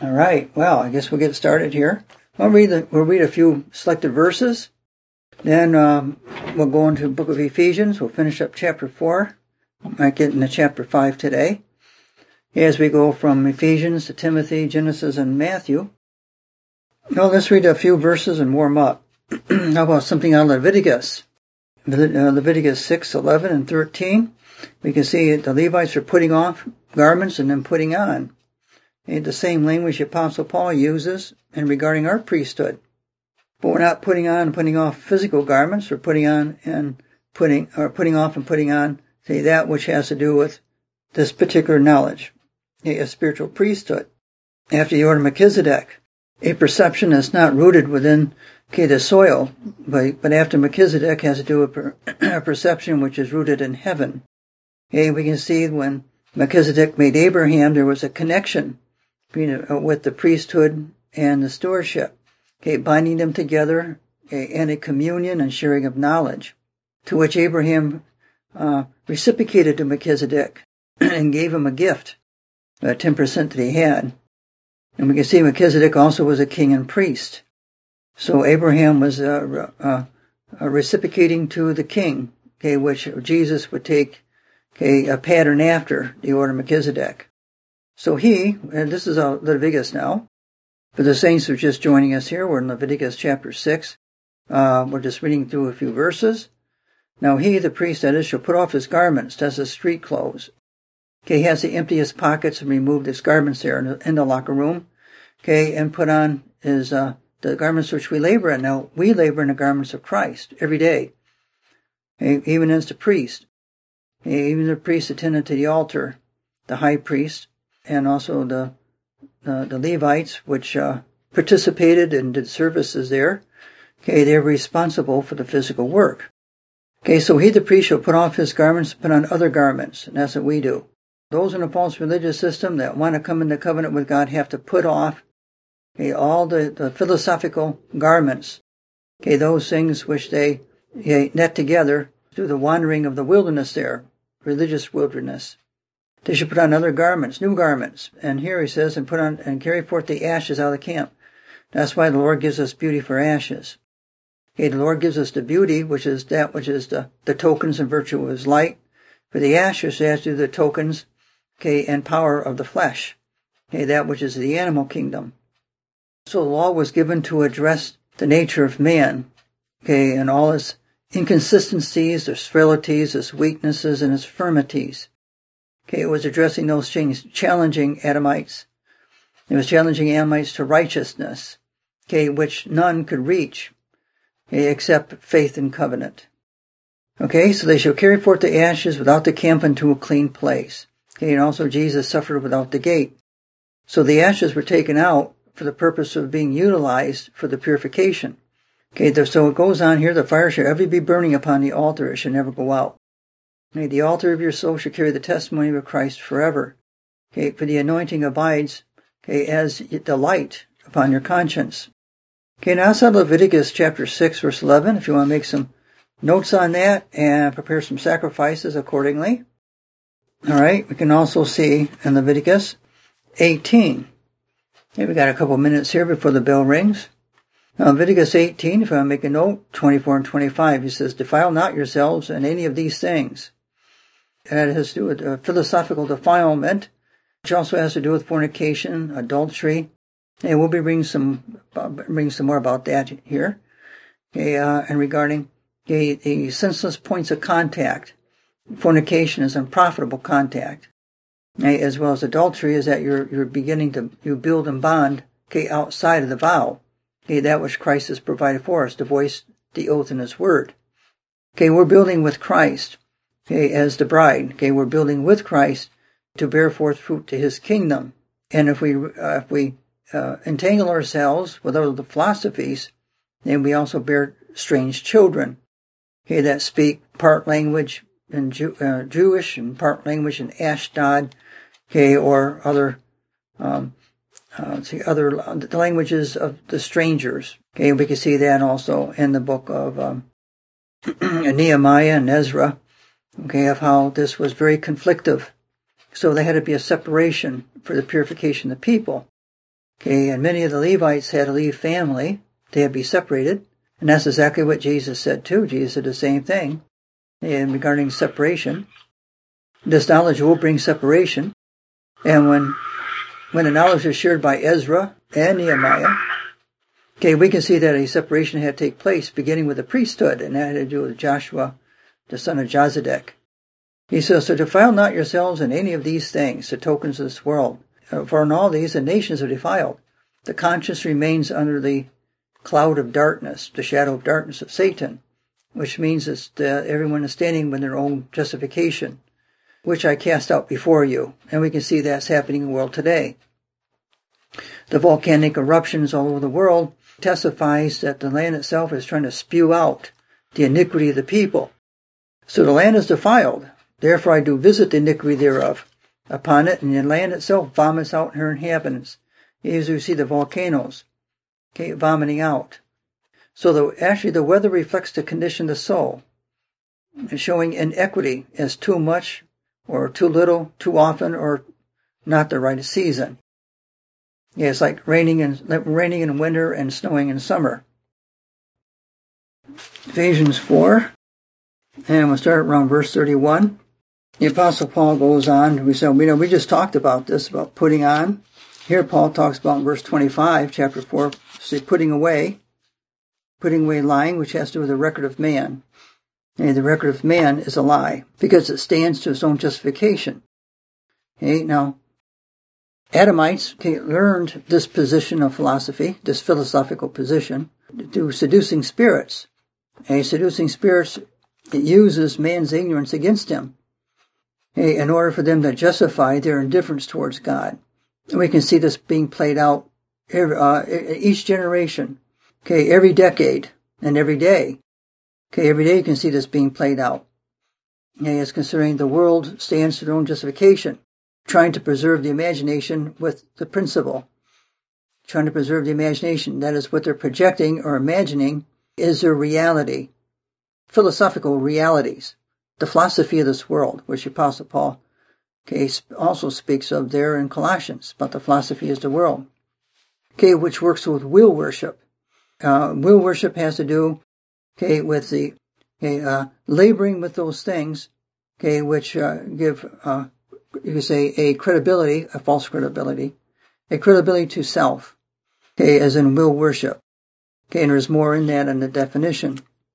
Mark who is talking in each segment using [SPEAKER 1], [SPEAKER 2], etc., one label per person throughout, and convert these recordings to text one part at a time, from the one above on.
[SPEAKER 1] All right. Well, I guess we'll get started here. We'll read a few selected verses. Then we'll go into the book of Ephesians. We'll finish up chapter 4. Might get into chapter 5 today. As we go from Ephesians to Timothy, Genesis, and Matthew. Now let's read a few verses and warm up. How about something out of Leviticus? Leviticus 6, 11, and 13. We can see the Levites are putting off garments and then putting on. And the same language the Apostle Paul uses in regarding our priesthood. But we're not putting on and putting off physical garments. We're putting off and putting on, say, that which has to do with this particular knowledge, a spiritual priesthood. After the order of Melchizedek, a perception that's not rooted within the soil, but after Melchizedek has to do with a perception which is rooted in heaven. We can see when Melchizedek made Abraham, there was a connection with the priesthood and the stewardship, binding them together in a communion and sharing of knowledge, to which Abraham reciprocated to Melchizedek and gave him a gift, 10% that he had. And we can see Melchizedek also was a king and priest. So Abraham was reciprocating to the king, which Jesus would take a pattern after the order of Melchizedek. So and this is Leviticus now, for the saints who are just joining us here, we're in Leviticus chapter 6. We're just reading through a few verses. Now he, the priest that is, shall put off his garments, that's his street clothes. He has to empty his pockets and remove his garments there in the locker room. And put on his, the garments which we labor in. Now, we labor in the garments of Christ every day. Even as the priest. Even the priest attended to the altar, the high priest, and also the Levites, which participated and did services there. They're responsible for the physical work. So he, the priest, shall put off his garments, put on other garments, and that's what we do. Those in a false religious system that want to come into covenant with God have to put off all the philosophical garments, those things which they net together through the wandering of the wilderness there, religious wilderness. They should put on other garments, new garments. And here he says, and put on and carry forth the ashes out of the camp. That's why the Lord gives us beauty for ashes. The Lord gives us the beauty, which is that which is the tokens and virtue of his light. For the ashes, it has to do the tokens, and power of the flesh. That which is the animal kingdom. So the law was given to address the nature of man, and all his inconsistencies, his frailties, his weaknesses, and his infirmities. It was addressing those things, challenging Adamites. It was challenging Adamites to righteousness, which none could reach, except faith and covenant. So they shall carry forth the ashes without the camp into a clean place. And also Jesus suffered without the gate. So the ashes were taken out for the purpose of being utilized for the purification. So it goes on here, the fire shall ever be burning upon the altar, it shall never go out. The altar of your soul shall carry the testimony of Christ forever. For the anointing abides, as the light upon your conscience. Now outside Leviticus chapter 6, verse 11, if you want to make some notes on that and prepare some sacrifices accordingly. Alright, we can also see in Leviticus 18. We got a couple minutes here before the bell rings. Now, Leviticus 18, if I make a note, 24 and 25, he says, defile not yourselves in any of these things. And that has to do with philosophical defilement, which also has to do with fornication, adultery. And we'll be bringing some more about that here. And regarding the senseless points of contact. Fornication is unprofitable contact. As well as adultery is that you're beginning to build and bond, outside of the vow. That which Christ has provided for us to voice the oath in his word. We're building with Christ, as the bride. We're building with Christ to bear forth fruit to his kingdom. And if we entangle ourselves with other philosophies, then we also bear strange children, that speak part language in Jewish and part language in Ashdod, or other the languages of the strangers. We can see that also in the book of Nehemiah and Ezra, of how this was very conflictive. So there had to be a separation for the purification of the people. Okay, and many of the Levites had to leave family. They had to be separated. And that's exactly what Jesus said too. Jesus said the same thing in regarding separation. This knowledge will bring separation. And when the knowledge is shared by Ezra and Nehemiah, okay, we can see that a separation had to take place beginning with the priesthood, and that had to do with Joshua, the son of Jozadak. He says, so defile not yourselves in any of these things, the tokens of this world. For in all these the nations are defiled. The conscience remains under the cloud of darkness, the shadow of darkness of Satan, which means that everyone is standing with their own justification, which I cast out before you. And we can see that's happening in the world today. The volcanic eruptions all over the world testifies that the land itself is trying to spew out the iniquity of the people. So the land is defiled. Therefore I do visit the iniquity thereof upon it, and the land itself vomits out her inhabitants. As you see the volcanoes, okay, vomiting out. So actually the weather reflects the condition of the soul, showing inequity as too much or too little, too often, or not the right season. Yeah, it's like raining in winter and snowing in summer. Ephesians 4, and we'll start around verse 31. The Apostle Paul goes on. We just talked about this, about putting on. Here Paul talks about in verse 25, chapter 4, putting away lying, which has to do with the record of man. And the record of man is a lie, because it stands to its own justification. Okay, now, Adamites learned this position of philosophy, this philosophical position, through seducing spirits. Seducing spirits, it uses man's ignorance against him, in order for them to justify their indifference towards God. And we can see this being played out each generation, every decade and every day. Every day you can see this being played out. It's considering the world stands to their own justification, trying to preserve the imagination with the principle. Trying to preserve the imagination. That is what they're projecting or imagining is their reality. Philosophical realities. The philosophy of this world, which the Apostle Paul also speaks of there in Colossians, about the philosophy of the world. Which works with will worship. Will worship has to do with the laboring with those things, which give you could say a credibility, a false credibility, a credibility to self, as in will worship. And there's more in that in the definition.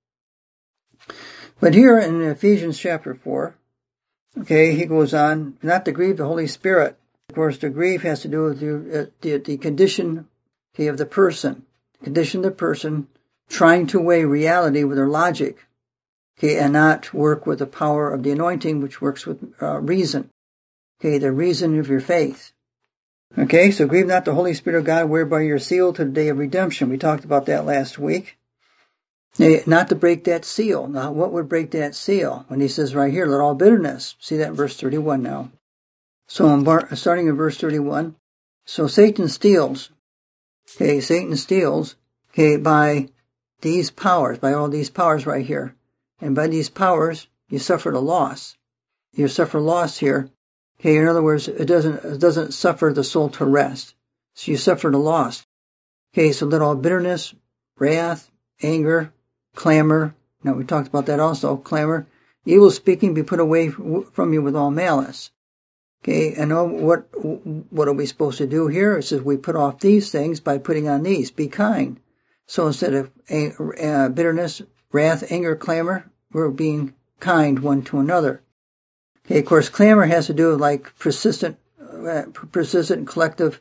[SPEAKER 1] But here in Ephesians chapter 4, he goes on, not to grieve the Holy Spirit. Of course, the grief has to do with the condition, of the person. Condition of the person trying to weigh reality with their logic, and not work with the power of the anointing, which works with reason. The reason of your faith. So grieve not the Holy Spirit of God, whereby you're sealed to the day of redemption. We talked about that last week. Not to break that seal. Now, what would break that seal? When he says right here, let all bitterness. See that in verse 31 now. So starting in verse 31. So Satan steals. Satan steals, by these powers, by all these powers right here. And by these powers, you suffer a loss. You suffer loss here. In other words, it doesn't suffer the soul to rest. So you suffer the loss. So let all bitterness, wrath, anger, clamor. Now we talked about that also. Clamor, evil speaking be put away from you with all malice. And what are we supposed to do here? It says we put off these things by putting on these. Be kind. So instead of bitterness, wrath, anger, clamor, we're being kind one to another. Of course, clamor has to do with like persistent collective,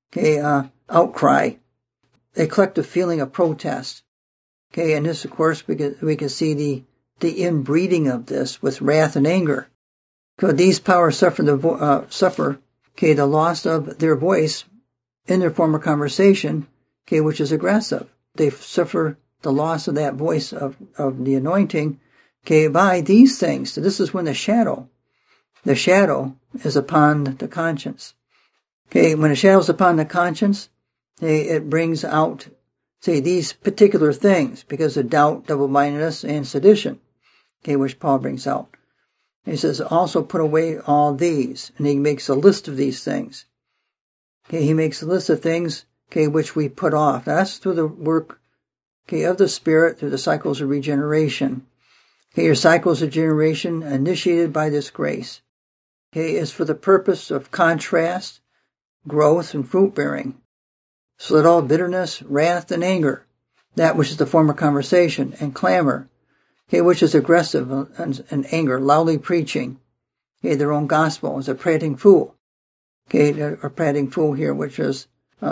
[SPEAKER 1] outcry, a collective feeling of protest. And this, of course, we can see the inbreeding of this with wrath and anger. These powers suffer the loss of their voice in their former conversation, which is aggressive. They suffer the loss of that voice of the anointing, by these things. So this is when the shadow is upon the conscience. When the shadow is upon the conscience, it brings out, these particular things, because of doubt, double-mindedness, and sedition, which Paul brings out. He says, also put away all these, and he makes a list of these things. He makes a list of things, okay, which we put off. Now, that's through the work, okay, of the Spirit, through the cycles of regeneration. Okay, your cycles of regeneration initiated by this grace, okay, is for the purpose of contrast, growth, and fruit bearing. So that all bitterness, wrath, and anger, that which is the form of conversation, and clamor, okay, which is aggressive and anger, loudly preaching, okay, their own gospel, is a prating fool. Okay, a prating fool here, which is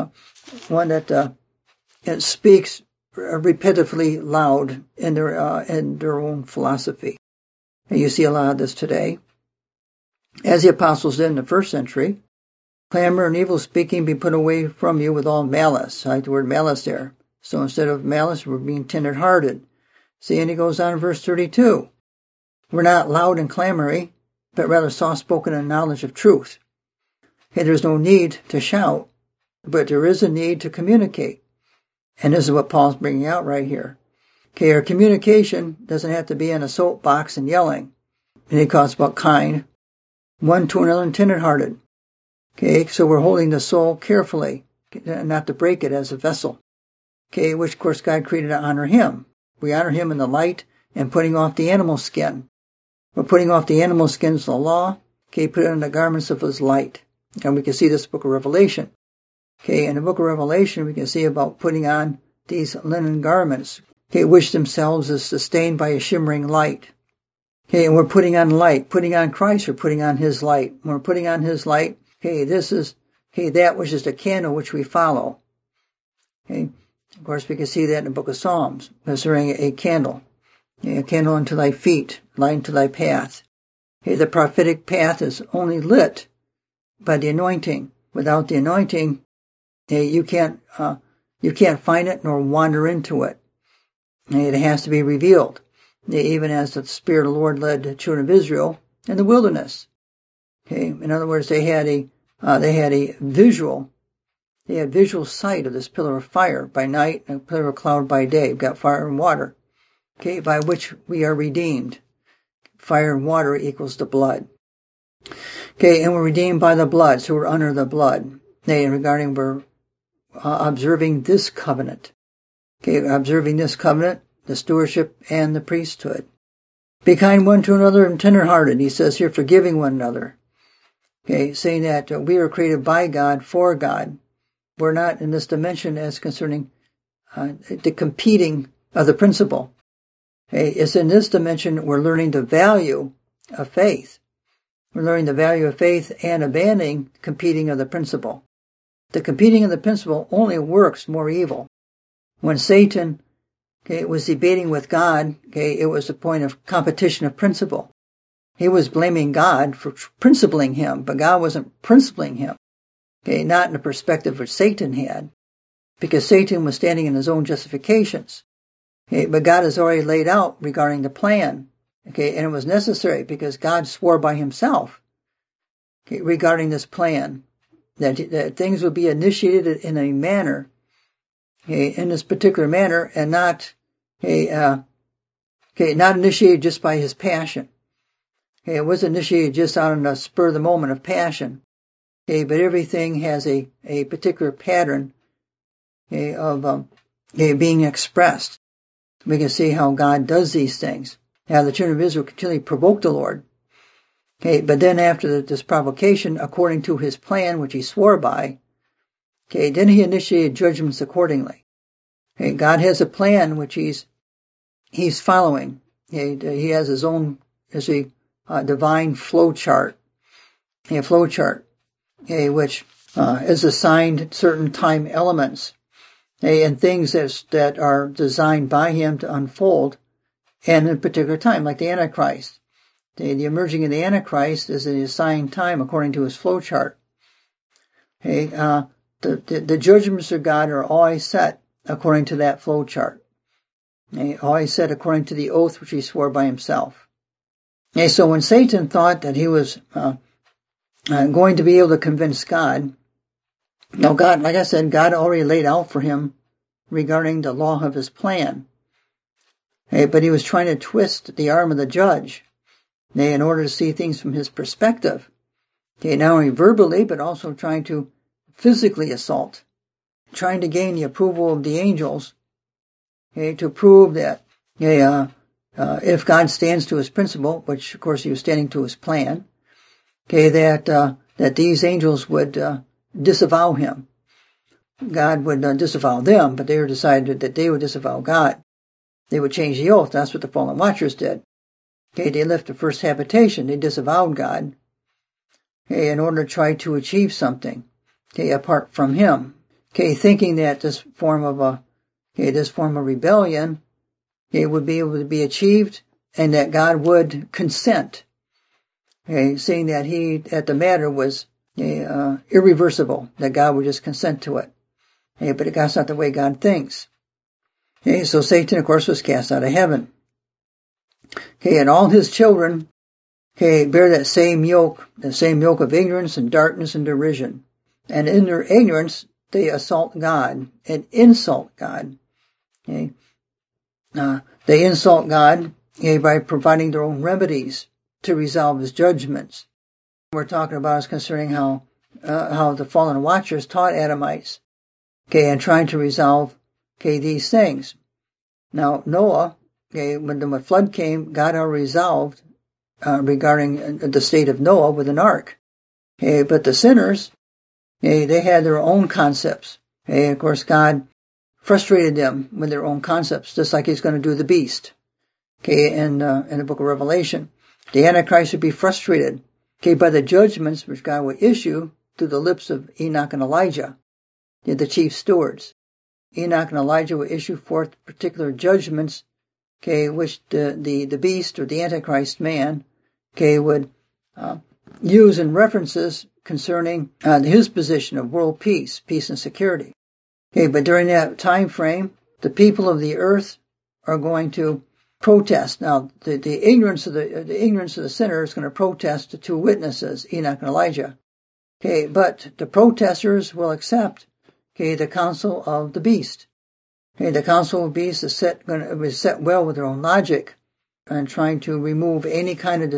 [SPEAKER 1] one that it speaks repetitively loud in their own philosophy. And you see a lot of this today. As the apostles did in the first century, clamor and evil speaking be put away from you with all malice. I like the word malice there. So instead of malice, we're being tender-hearted. See, and he goes on in verse 32. We're not loud and clamory, but rather soft-spoken in knowledge of truth. Okay, there's no need to shout, but there is a need to communicate. And this is what Paul's bringing out right here. Okay, our communication doesn't have to be in a soapbox and yelling. And he talks about kind, one to another and tender-hearted. Okay, so we're holding the soul carefully, not to break it as a vessel. Okay, which of course God created to honor Him. We honor Him in the light and putting off the animal skin. We're putting off the animal skins of the law, okay, put it on the garments of His light. And we can see this book of Revelation. Okay, in the book of Revelation, we can see about putting on these linen garments, okay, which themselves is sustained by a shimmering light. Okay, and we're putting on light, putting on Christ, or putting on His light. When we're putting on His light, okay, this is, okay, that which is the candle which we follow. Okay, of course, we can see that in the book of Psalms, concerning a candle. Okay, a candle unto thy feet, light unto thy path. Okay, the prophetic path is only lit by the anointing. Without the anointing, you can't find it nor wander into it. It has to be revealed, even as the Spirit of the Lord led the children of Israel in the wilderness. Okay, in other words, they had a visual sight of this pillar of fire by night and a pillar of cloud by day. We've got fire and water, okay, by which we are redeemed. Fire and water equals the blood. Okay, and we're redeemed by the blood, so we're under the blood. We're observing this covenant. Okay, observing this covenant, the stewardship and the priesthood. Be kind one to another and tender-hearted. He says here, forgiving one another. Okay, saying that we are created by God, for God. We're not in this dimension as concerning the competing of the principle. Okay, it's in this dimension we're learning the value of faith. We're learning the value of faith and abandoning competing of the principle. The competing of the principle only works more evil. When Satan, okay, was debating with God, okay, it was a point of competition of principle. He was blaming God for principling him, but God wasn't principling him. Okay, not in the perspective which Satan had, because Satan was standing in his own justifications. Okay, but God has already laid out regarding the plan. Okay, and it was necessary because God swore by Himself, okay, regarding this plan, that things would be initiated in a manner, okay, in this particular manner, and not, not initiated just by His passion. Okay, it wasn't initiated just out on the spur of the moment of passion. Okay, but everything has a particular pattern, okay, of being expressed. We can see how God does these things. Now, the children of Israel continually provoked the Lord. Okay, but then after this provocation, according to His plan, which He swore by, okay, then He initiated judgments accordingly. Okay, God has a plan which He's following. Okay, He has His own, as a divine flow chart. Okay, which is assigned certain time elements, okay, and things that are designed by Him to unfold. And in a particular time, like the Antichrist. The emerging of the Antichrist is an assigned time according to his flow chart. Okay, the judgments of God are always set according to that flow chart. Okay, always set according to the oath which He swore by Himself. Okay, so when Satan thought that he was going to be able to convince God, now God, like I said, God already laid out for him regarding the law of His plan. Okay, but he was trying to twist the arm of the judge, okay, in order to see things from his perspective. Okay, not only verbally, but also trying to physically assault, trying to gain the approval of the angels, okay, to prove that, if God stands to his principle, which of course he was standing to his plan, okay, that these angels would disavow him. God would disavow them, but they were decided that they would disavow God. They would change the oath. That's what the fallen watchers did. Okay, they left the first habitation. They disavowed God, okay, in order to try to achieve something, okay, apart from him. Okay, thinking that this form of rebellion, okay, would be able to be achieved, and that God would consent. Okay, saying that the matter was irreversible, that God would just consent to it. Okay, but that's not the way God thinks. Okay, so Satan, of course, was cast out of heaven. Okay, and all his children, okay, bear that same yoke of ignorance and darkness and derision. And in their ignorance, they assault God and insult God. Okay, they insult God, okay, by providing their own remedies to resolve his judgments. We're talking about is concerning how the fallen watchers taught Adamites, okay, and trying to resolve, okay, these things. Now, Noah, okay, when the flood came, God already resolved regarding the state of Noah with an ark. Okay, but the sinners, okay, they had their own concepts. Okay, of course, God frustrated them with their own concepts, just like he's going to do the beast. Okay, in the book of Revelation, the Antichrist would be frustrated, okay, by the judgments which God would issue through the lips of Enoch and Elijah, the chief stewards. Enoch and Elijah would issue forth particular judgments, okay, which the beast or the Antichrist man, okay, would use in references concerning his position of world peace and security. Okay, but during that time frame, the people of the earth are going to protest. Now, the ignorance of the sinner is going to protest the two witnesses, Enoch and Elijah. Okay, but the protesters will accept, okay, the counsel of the beast. Okay, the counsel of the beast is set well with their own logic and trying to remove any kind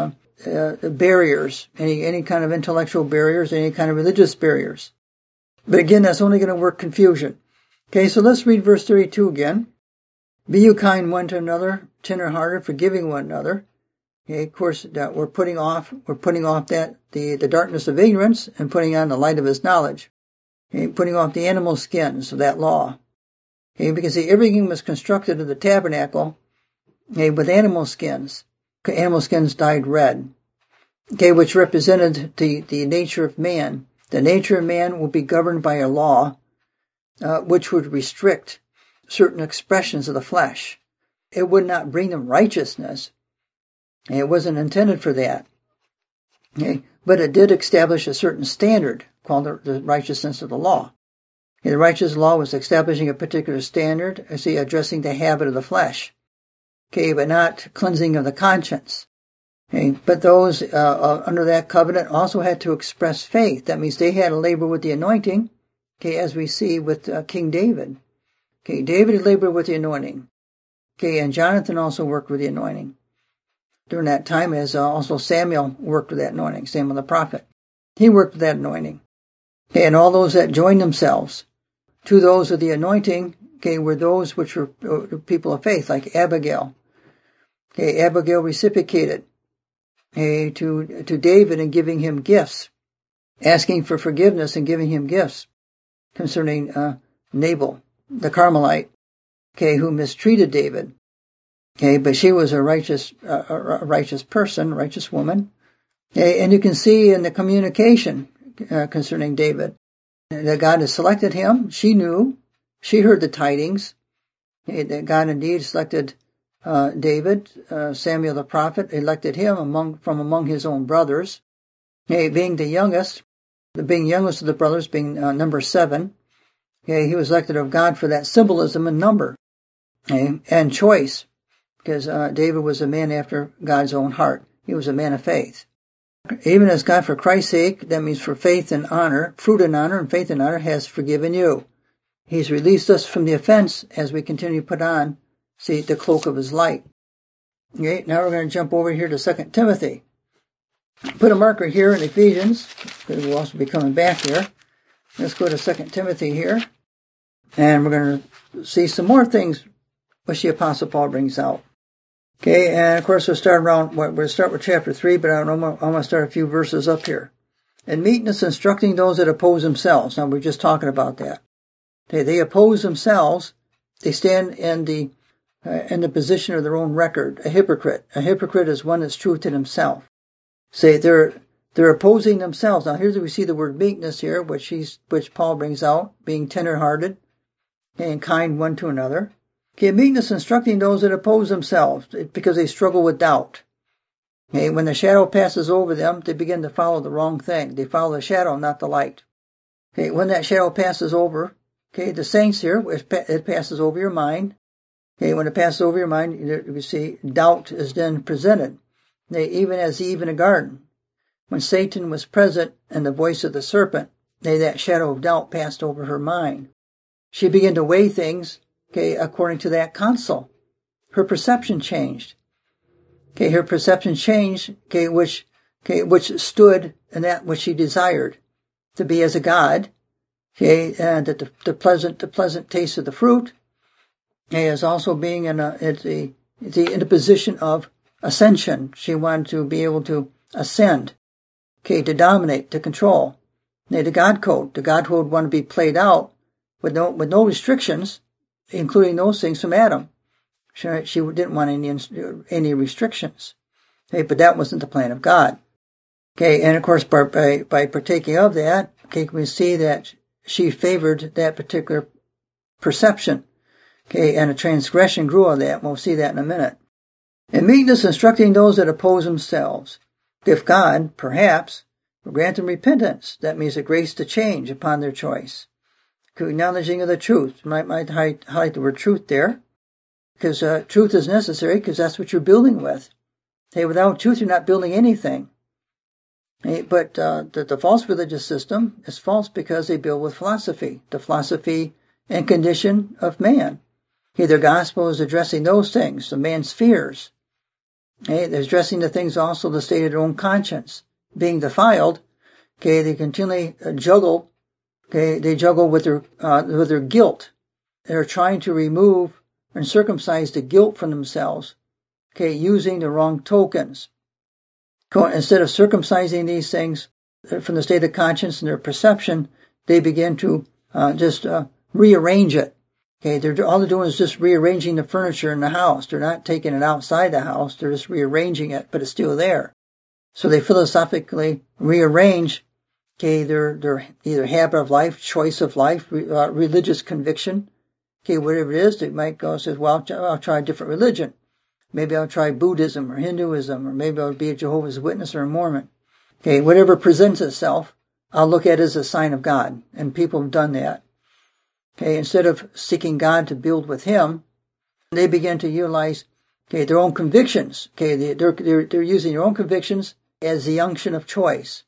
[SPEAKER 1] of barriers, any kind of intellectual barriers, any kind of religious barriers. But again, that's only going to work confusion. Okay, so let's read verse 32 again. Be you kind one to another, tender-hearted, forgiving one another. Okay, of course, that we're putting off that the darkness of ignorance and putting on the light of his knowledge. Okay, putting off the animal skins of that law. Okay, because everything was constructed of the tabernacle, okay, with animal skins. Animal skins dyed red. Okay, which represented the nature of man. The nature of man will be governed by a law, which would restrict certain expressions of the flesh. It would not bring them righteousness. It wasn't intended for that. Okay, but it did establish a certain standard called the righteousness of the law. Okay, the righteous law was establishing a particular standard, addressing the habit of the flesh. Okay, but not cleansing of the conscience. Okay, but those under that covenant also had to express faith. That means they had to labor with the anointing, okay, as we see with King David. Okay, David labored with the anointing. Okay, and Jonathan also worked with the anointing during that time, as also Samuel worked with that anointing, Samuel the prophet. He worked with that anointing. Okay, and all those that joined themselves to those of the anointing, okay, were those which were people of faith, like Abigail. Okay, Abigail reciprocated, okay, to David in giving him gifts, asking for forgiveness and giving him gifts concerning Nabal, the Carmelite, okay, who mistreated David. Okay, but she was a righteous person, righteous woman. Okay, and you can see in the communication concerning David that God has selected him. She knew, she heard the tidings, okay, that God indeed selected David. Samuel the prophet elected him from among his own brothers. Okay, being youngest of the brothers, being number 7. Okay, he was elected of God for that symbolism and number, okay, and choice, because David was a man after God's own heart. He was a man of faith. Even as God, for Christ's sake, that means for faith and honor, fruit and honor, and faith and honor, has forgiven you. He's released us from the offense as we continue to put on, the cloak of his light. Okay, now we're going to jump over here to 2 Timothy. Put a marker here in Ephesians, because we'll also be coming back here. Let's go to 2 Timothy here. And we're going to see some more things which the Apostle Paul brings out. Okay, and of course we'll start with chapter 3, but I'm going to start a few verses up here. And meekness, instructing those that oppose themselves. Now we're just talking about that. Okay, they oppose themselves. They stand in the position of their own record. A hypocrite. A hypocrite is one that's true to himself. Say they're opposing themselves. Now here we see the word meekness here, which Paul brings out, being tender-hearted and kind one to another. Okay, meekness, instructing those that oppose themselves because they struggle with doubt. Okay, when the shadow passes over them, they begin to follow the wrong thing. They follow the shadow, not the light. Okay, when that shadow passes over, okay, the saints here, it passes over your mind. Okay, when it passes over your mind, you see doubt is then presented. Even as Eve in a garden, when Satan was present and the voice of the serpent, that shadow of doubt passed over her mind. She began to weigh things, okay, according to that counsel. Her perception changed. Okay, her perception changed, which stood in that which she desired to be as a god. Okay, and that the pleasant taste of the fruit, is also being in a position of ascension. She wanted to be able to ascend, okay, to dominate, to control. The God code wanted to be played out with no restrictions, including those things from Adam. She didn't want any restrictions. Okay, but that wasn't the plan of God. Okay, and of course by partaking of that, okay, we see that she favored that particular perception. Okay, and a transgression grew of that. We'll see that in a minute. And meekness, instructing those that oppose themselves. If God, perhaps, will grant them repentance, that means a grace to change upon their choice. Acknowledging of the truth. Might highlight the word truth there, because truth is necessary, because that's what you're building with. Hey, without truth, you're not building anything. Hey, but the false religious system is false because they build with philosophy, the philosophy and condition of man. Hey, their gospel is addressing those things, the man's fears. Hey, they're addressing the things also the state of their own conscience being defiled. Okay, they continually juggle. Okay, they juggle with their guilt. They're trying to remove and circumcise the guilt from themselves. Okay, using the wrong tokens. Instead of circumcising these things from the state of conscience and their perception, they begin to just rearrange it. Okay, all they're doing is just rearranging the furniture in the house. They're not taking it outside the house. They're just rearranging it, but it's still there. So they philosophically rearrange, okay, their either habit of life, choice of life, religious conviction. Okay, whatever it is, they might go and say, well, I'll try a different religion. Maybe I'll try Buddhism or Hinduism, or maybe I'll be a Jehovah's Witness or a Mormon. Okay, whatever presents itself, I'll look at it as a sign of God. And people have done that. Okay, instead of seeking God to build with Him, they begin to utilize, okay, their own convictions. Okay, they're using their own convictions as the unction of choice.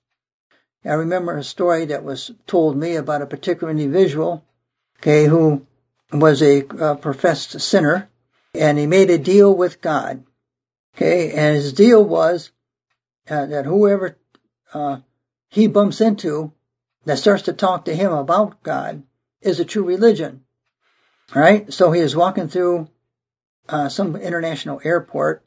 [SPEAKER 1] I remember a story that was told me about a particular individual, okay, who was a professed sinner, and he made a deal with God. Okay, and his deal was that whoever he bumps into that starts to talk to him about God is a true religion. All right, so he was walking through some international airport,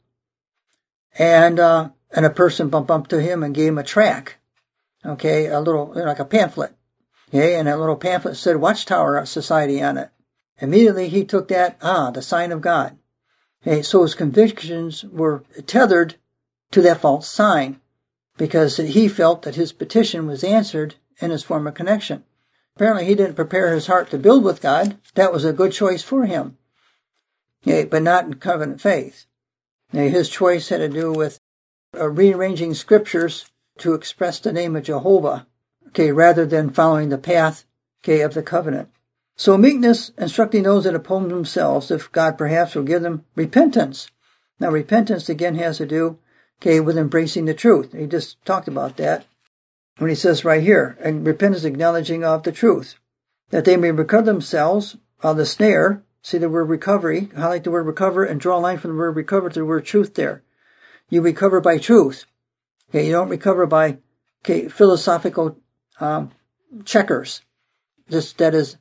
[SPEAKER 1] and a person bumped up to him and gave him a tract. Okay, a little, like a pamphlet. Okay, and that little pamphlet said Watchtower Society on it. Immediately he took that, the sign of God. Okay, so his convictions were tethered to that false sign because he felt that his petition was answered in his form of connection. Apparently he didn't prepare his heart to build with God. That was a good choice for him. Okay, but not in covenant faith. Okay, his choice had to do with rearranging scriptures to express the name of Jehovah, okay, rather than following the path, okay, of the covenant. So meekness, instructing those that oppose themselves, if God perhaps will give them repentance. Now repentance again has to do, okay, with embracing the truth. He just talked about that when he says right here, and repentance acknowledging of the truth, that they may recover themselves of the snare. See the word recovery, highlight the word recover and draw a line from the word recover to the word truth there. You recover by truth. Okay, you don't recover by, okay, philosophical checkers. That is,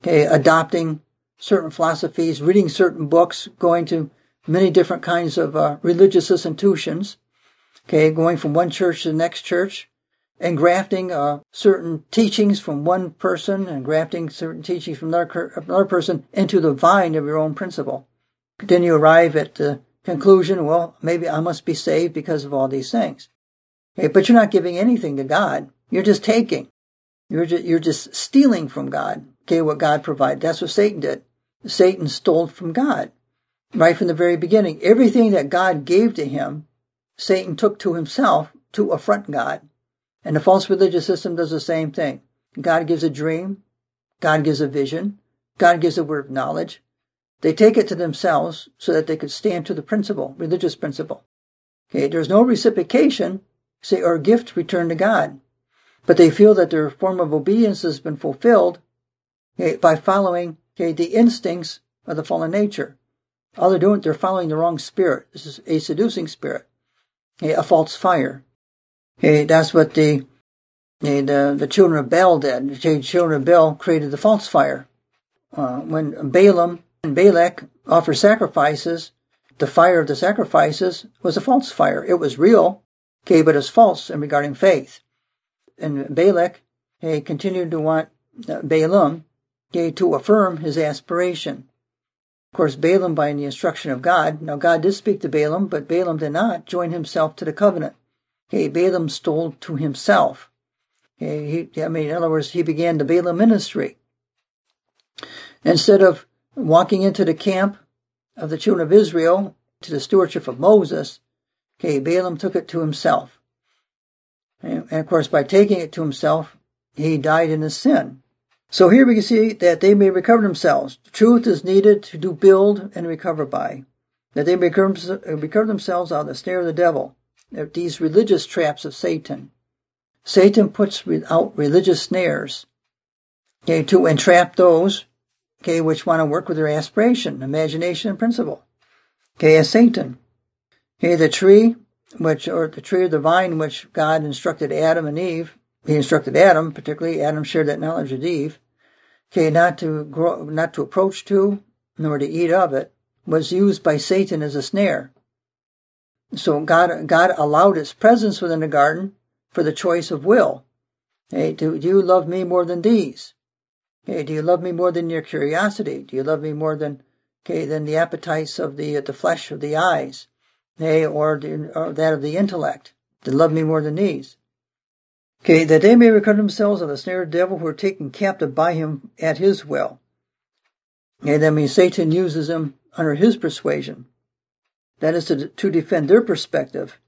[SPEAKER 1] adopting certain philosophies, reading certain books, going to many different kinds of religious institutions, going from one church to the next church, and grafting certain teachings from one person and grafting certain teachings from another person into the vine of your own principle. Then you arrive at the conclusion, well, maybe I must be saved because of all these things. But you're not giving anything to God. You're just taking. You're just stealing from God. What God provided. That's what Satan did. Satan stole from God. Right from the very beginning. Everything that God gave to him, Satan took to himself to affront God. And the false religious system does the same thing. God gives a dream. God gives a vision. God gives a word of knowledge. They take it to themselves so that they could stand to the principle, religious principle. There's no reciprocation, or gift returned to God. But they feel that their form of obedience has been fulfilled by following the instincts of the fallen nature. All they're doing, they're following the wrong spirit. This is a seducing spirit, a false fire. That's what the children of Baal did. The children of Baal created the false fire. When Balaam and Balak offered sacrifices, the fire of the sacrifices was a false fire. It was real, but it's false in regarding faith. And Balak continued to want Balaam to affirm his aspiration. Of course, Balaam, by the instruction of God, now God did speak to Balaam, but Balaam did not join himself to the covenant. Balaam stole to himself. In other words, he began the Balaam ministry. Instead of walking into the camp of the children of Israel to the stewardship of Moses, Balaam took it to himself. And of course, by taking it to himself, he died in his sin. So here we can see that they may recover themselves. Truth is needed to build and recover by. That they may recover themselves out of the snare of the devil. These religious traps of Satan. Satan puts out religious snares to entrap those which want to work with their aspiration, imagination, and principle. As Satan. The tree of the vine which God instructed Adam and Eve, he instructed Adam, particularly Adam shared that knowledge with Eve, not to approach to, nor to eat of it, was used by Satan as a snare. So God allowed its presence within the garden for the choice of will. Do you love me more than these? Do you love me more than your curiosity? Do you love me more than the appetites of the flesh of the eyes? Or that of the intellect? Do you love me more than these? That they may recover themselves of the snare of the devil who are taken captive by him at his will. That means Satan uses them under his persuasion. That is to defend their perspective.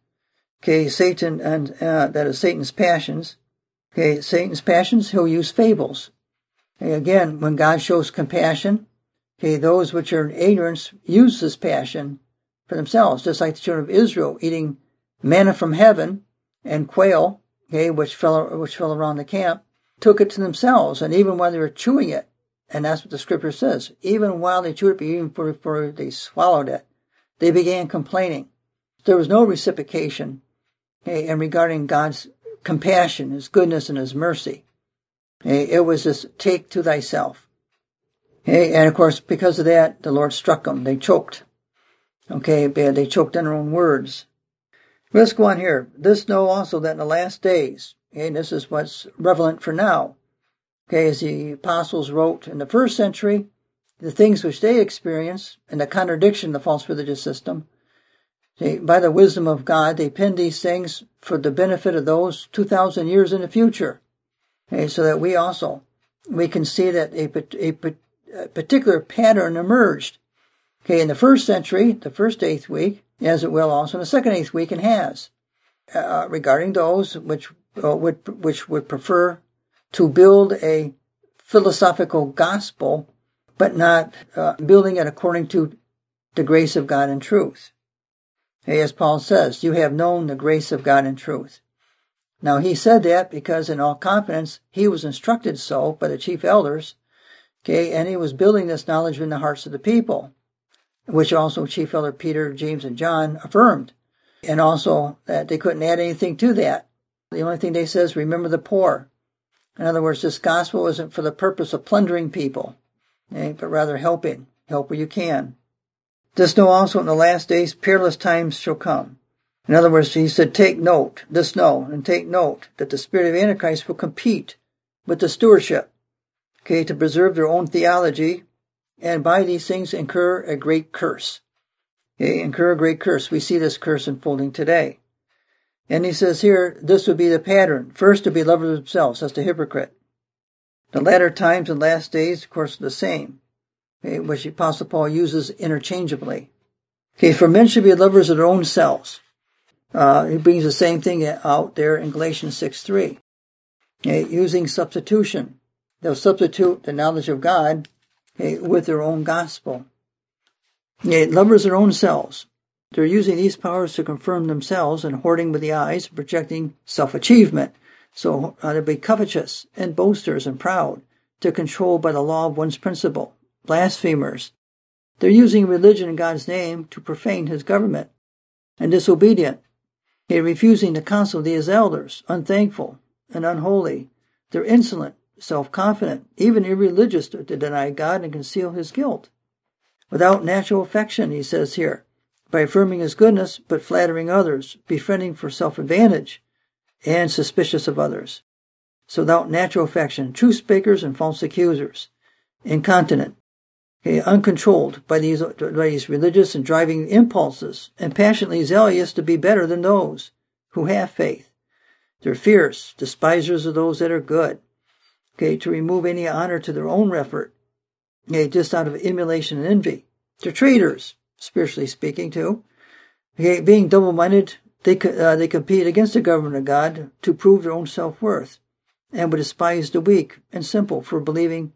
[SPEAKER 1] Satan, and that is Satan's passions. Satan's passions, he'll use fables. Again, when God shows compassion, those which are in ignorance use this passion for themselves, just like the children of Israel eating manna from heaven and quail, which fell around the camp, took it to themselves, and even while they were chewing it, and that's what the scripture says, even while they chewed it, even before they swallowed it, they began complaining. There was no reciprocation in regarding God's compassion, his goodness, and his mercy. It was just take to thyself. And of course, because of that, the Lord struck them. They choked. They choked on their own words. Let's go on here. This know also that in the last days, and this is what's relevant for now, as the apostles wrote in the first century, the things which they experienced and the contradiction of the false religious system, by the wisdom of God, they penned these things for the benefit of those 2,000 years in the future, so that we can see that a particular pattern emerged. In the first century, the first 8th week, as it will also in the second 8th week, and has, regarding those which would prefer to build a philosophical gospel, but not building it according to the grace of God and truth. As Paul says, you have known the grace of God and truth. Now he said that because in all confidence he was instructed so by the chief elders, and he was building this knowledge in the hearts of the people, which also chief elder Peter, James, and John affirmed. And also that they couldn't add anything to that. The only thing they say is remember the poor. In other words, this gospel isn't for the purpose of plundering people. but rather helping. Help where you can. This know also in the last days peerless times shall come. In other words, he said, take note, this know, and take note that the spirit of Antichrist will compete with the stewardship, to preserve their own theology, and by these things incur a great curse. Incur a great curse. We see this curse unfolding today. And he says here, this would be the pattern. First, to be lovers of themselves. That's the hypocrite. The latter times and last days, of course, are the same, which the Apostle Paul uses interchangeably. For men should be lovers of their own selves. He brings the same thing out there in Galatians 6:3. Using substitution. They'll substitute the knowledge of God with their own gospel. Lovers of their own selves. They're using these powers to confirm themselves and hoarding with the eyes, projecting self-achievement. So they'll be covetous and boasters and proud, to control by the law of one's principle. Blasphemers. They're using religion in God's name to profane his government. And disobedient. Refusing the counsel of his elders, unthankful and unholy. They're insolent, self-confident, even irreligious to deny God and conceal his guilt. Without natural affection, he says here, by affirming his goodness, but flattering others, befriending for self-advantage, and suspicious of others. So without natural affection, truth speakers and false accusers, incontinent, uncontrolled by these religious and driving impulses, and passionately zealous to be better than those who have faith. They're fierce, despisers of those that are good, to remove any honor to their own effort, just out of emulation and envy. They're traitors, spiritually speaking, too. Being double-minded, they compete against the government of God to prove their own self-worth, and would despise the weak and simple for believing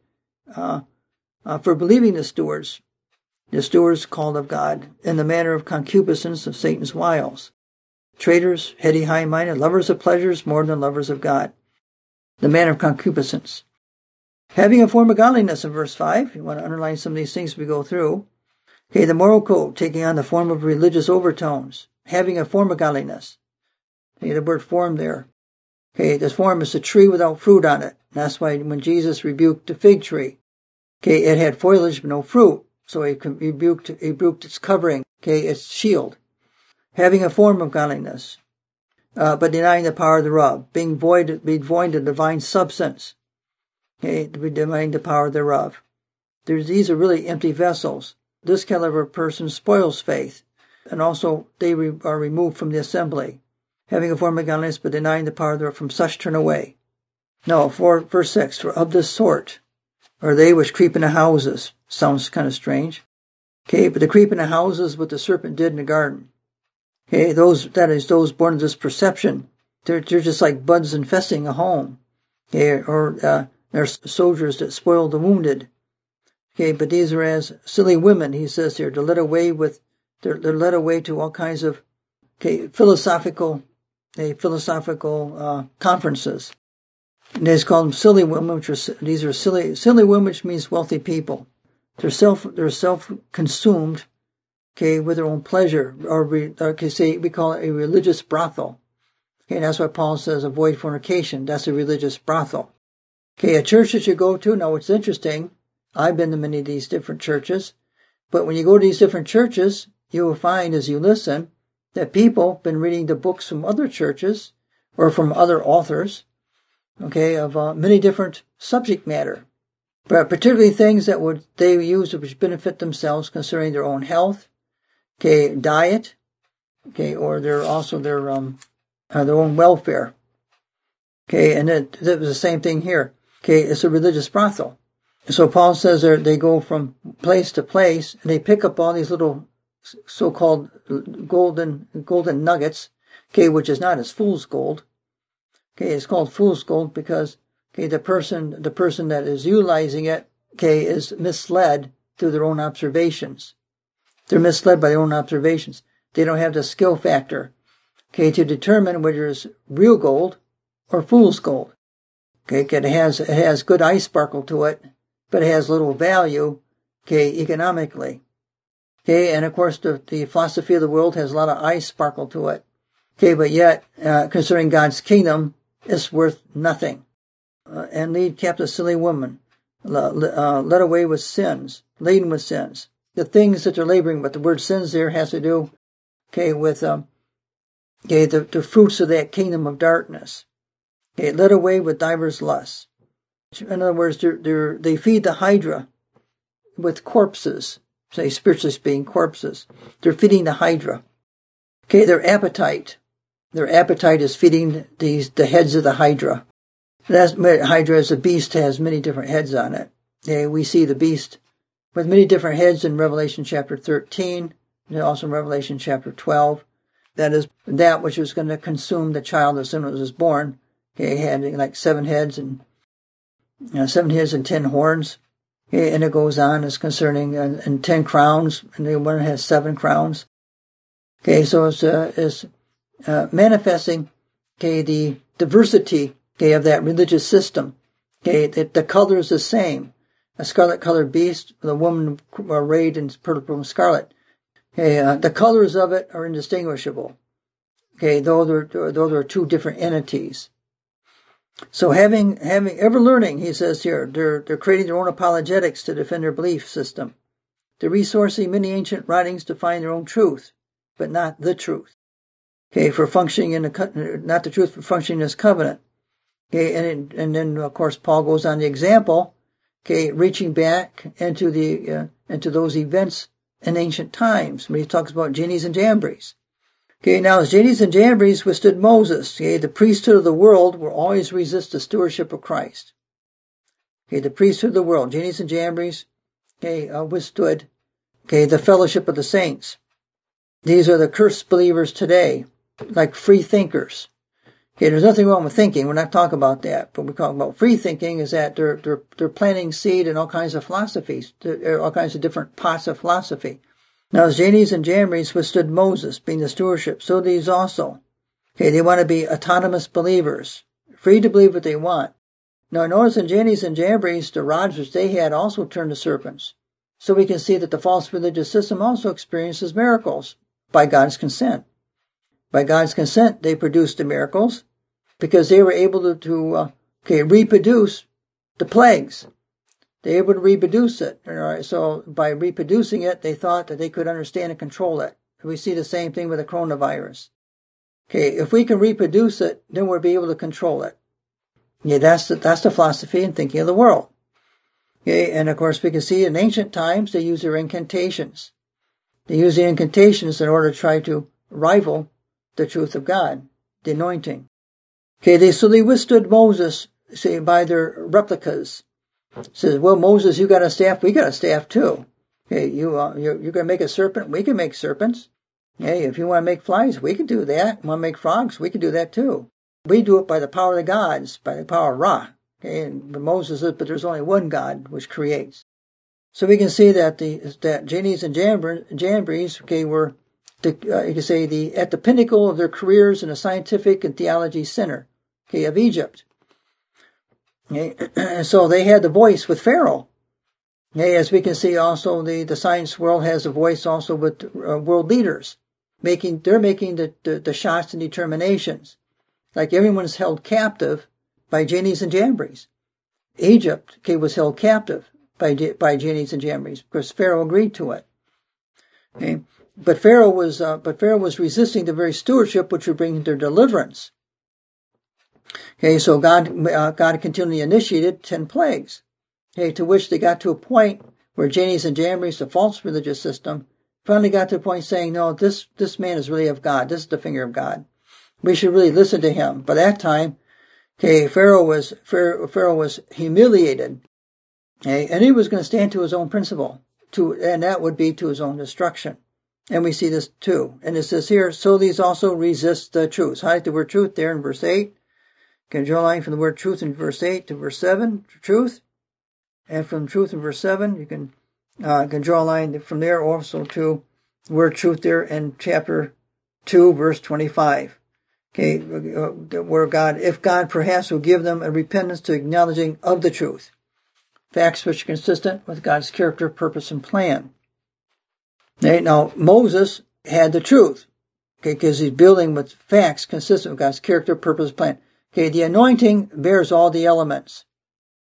[SPEAKER 1] the stewards called of God, in the manner of concupiscence of Satan's wiles. Traitors, heady, high-minded, lovers of pleasures more than lovers of God. The manner of concupiscence. Having a form of godliness in verse 5. You want to underline some of these things as we go through. The moral code, taking on the form of religious overtones. Having a form of godliness. The word form there. This form is a tree without fruit on it. That's why when Jesus rebuked the fig tree, it had foliage but no fruit. So he rebuked its covering, its shield. Having a form of godliness, but denying the power thereof. Being void of divine substance. Denying the power thereof. These are really empty vessels. This caliber of person spoils faith, and also they are removed from the assembly. Having a form of godliness, but denying the power thereof, from such turn away. No, verse 6, for of this sort are they which creep into houses. Sounds kind of strange. But they creep into houses what the serpent did in the garden. Those born of this perception, they're just like buds infesting a home. Or they're soldiers that spoil the wounded. But these are as silly women, he says here, they're led away to all kinds of philosophical conferences. And they call them silly women, these are silly women, which means wealthy people. They're self-consumed, with their own pleasure, or we call it a religious brothel. And that's why Paul says avoid fornication. That's a religious brothel. A church that you go to, now it's interesting, I've been to many of these different churches, but when you go to these different churches, you will find as you listen that people have been reading the books from other churches or from other authors, of many different subject matter, but particularly things that they use to benefit themselves concerning their own health, diet, or their own welfare. And it was the same thing here. It's a religious brothel. So Paul says they go from place to place and they pick up all these little so-called golden nuggets, which is not as fool's gold. It's called fool's gold because the person that is utilizing it is misled through their own observations. They're misled by their own observations. They don't have the skill factor to determine whether it's real gold or fool's gold. It has good eye sparkle to it, but it has little value economically. And of course the philosophy of the world has a lot of eye sparkle to it. But yet concerning God's kingdom, it's worth nothing. And lead captive silly women. led away with sins, laden with sins. The things that they're laboring with, the word sins there has to do, with, the fruits of that kingdom of darkness. Led away with divers lusts. In other words, they feed the hydra with corpses, say spiritually speaking, corpses. They're feeding the hydra. Their appetite is feeding the heads of the hydra. Hydra as a beast has many different heads on it. We see the beast with many different heads in Revelation chapter 13, and also in Revelation chapter 12. That is that which was going to consume the child as soon as it was born. Had like 7 heads and 10 horns. And it goes on as concerning and 10 crowns, and the one has 7 crowns. So it's manifesting the diversity of that religious system. The color is the same. A scarlet-colored beast with a woman arrayed in purple and scarlet. The colors of it are indistinguishable. Though there are 2 different entities. So having ever learning, he says here, they're creating their own apologetics to defend their belief system. They're resourcing many ancient writings to find their own truth, but not the truth. For functioning not the truth, but functioning in this covenant. And then of course Paul goes on the example, reaching back into those events in ancient times when he talks about Jannes and Jambres. Now as Jannes and Jambres withstood Moses, the priesthood of the world will always resist the stewardship of Christ. The priesthood of the world, Jannes and Jambres, withstood, the fellowship of the saints. These are the cursed believers today, like free thinkers. There's nothing wrong with thinking. We're not talking about that. But we're talking about free thinking is that they're planting seed in all kinds of philosophies, all kinds of different pots of philosophy. Now, as Jannes and Jambres withstood Moses, being the stewardship, so these also. They want to be autonomous believers, free to believe what they want. Now, notice in Jannes and Jambres, the rods which they had also turned to serpents. So we can see that the false religious system also experiences miracles by God's consent. By God's consent, they produced the miracles because they were able to reproduce the plagues. They were able to reproduce it. So by reproducing it, they thought that they could understand and control it. We see the same thing with the coronavirus. If we can reproduce it, then we'll be able to control it. That's the philosophy and thinking of the world. And of course, we can see in ancient times, they use their incantations. They use the incantations in order to try to rival the truth of God, the anointing. So they withstood Moses, by their replicas. Says, well, Moses, you got a staff, we got a staff too. You're going to make a serpent, we can make serpents. If you want to make flies, we can do that. Want to make frogs, we can do that too. We do it by the power of the gods, by the power of Ra. And Moses says, but there's only one God which creates. So we can see that that Jannes and Jambres, were you can say at the pinnacle of their careers in a scientific and theology center, of Egypt. So they had the voice with Pharaoh. As we can see also, the science world has a voice also with world leaders. They're making the shots and determinations. Like everyone's held captive by Jannes and Jambres. Egypt, was held captive by Jannes and Jambres because Pharaoh agreed to it. But Pharaoh was resisting the very stewardship which would bring their deliverance. So God continually initiated 10 plagues. To which they got to a point where Jannes and Jambres, the false religious system, finally got to a point saying, no, this man is really of God. This is the finger of God. We should really listen to him. By that time, Pharaoh was humiliated. And he was going to stand to his own principle, and that would be to his own destruction. And we see this too. And it says here, so these also resist the truth. Highlight the word truth there in verse 8. Can draw a line from the word truth in verse 8 to verse 7, truth. And from truth in verse 7, you can draw a line from there also to the word truth there in chapter 2, verse 25. Where if God perhaps will give them a repentance to acknowledging of the truth. Facts which are consistent with God's character, purpose, and plan. Now, Moses had the truth, because he's building with facts consistent with God's character, purpose, plan. The anointing bears all the elements.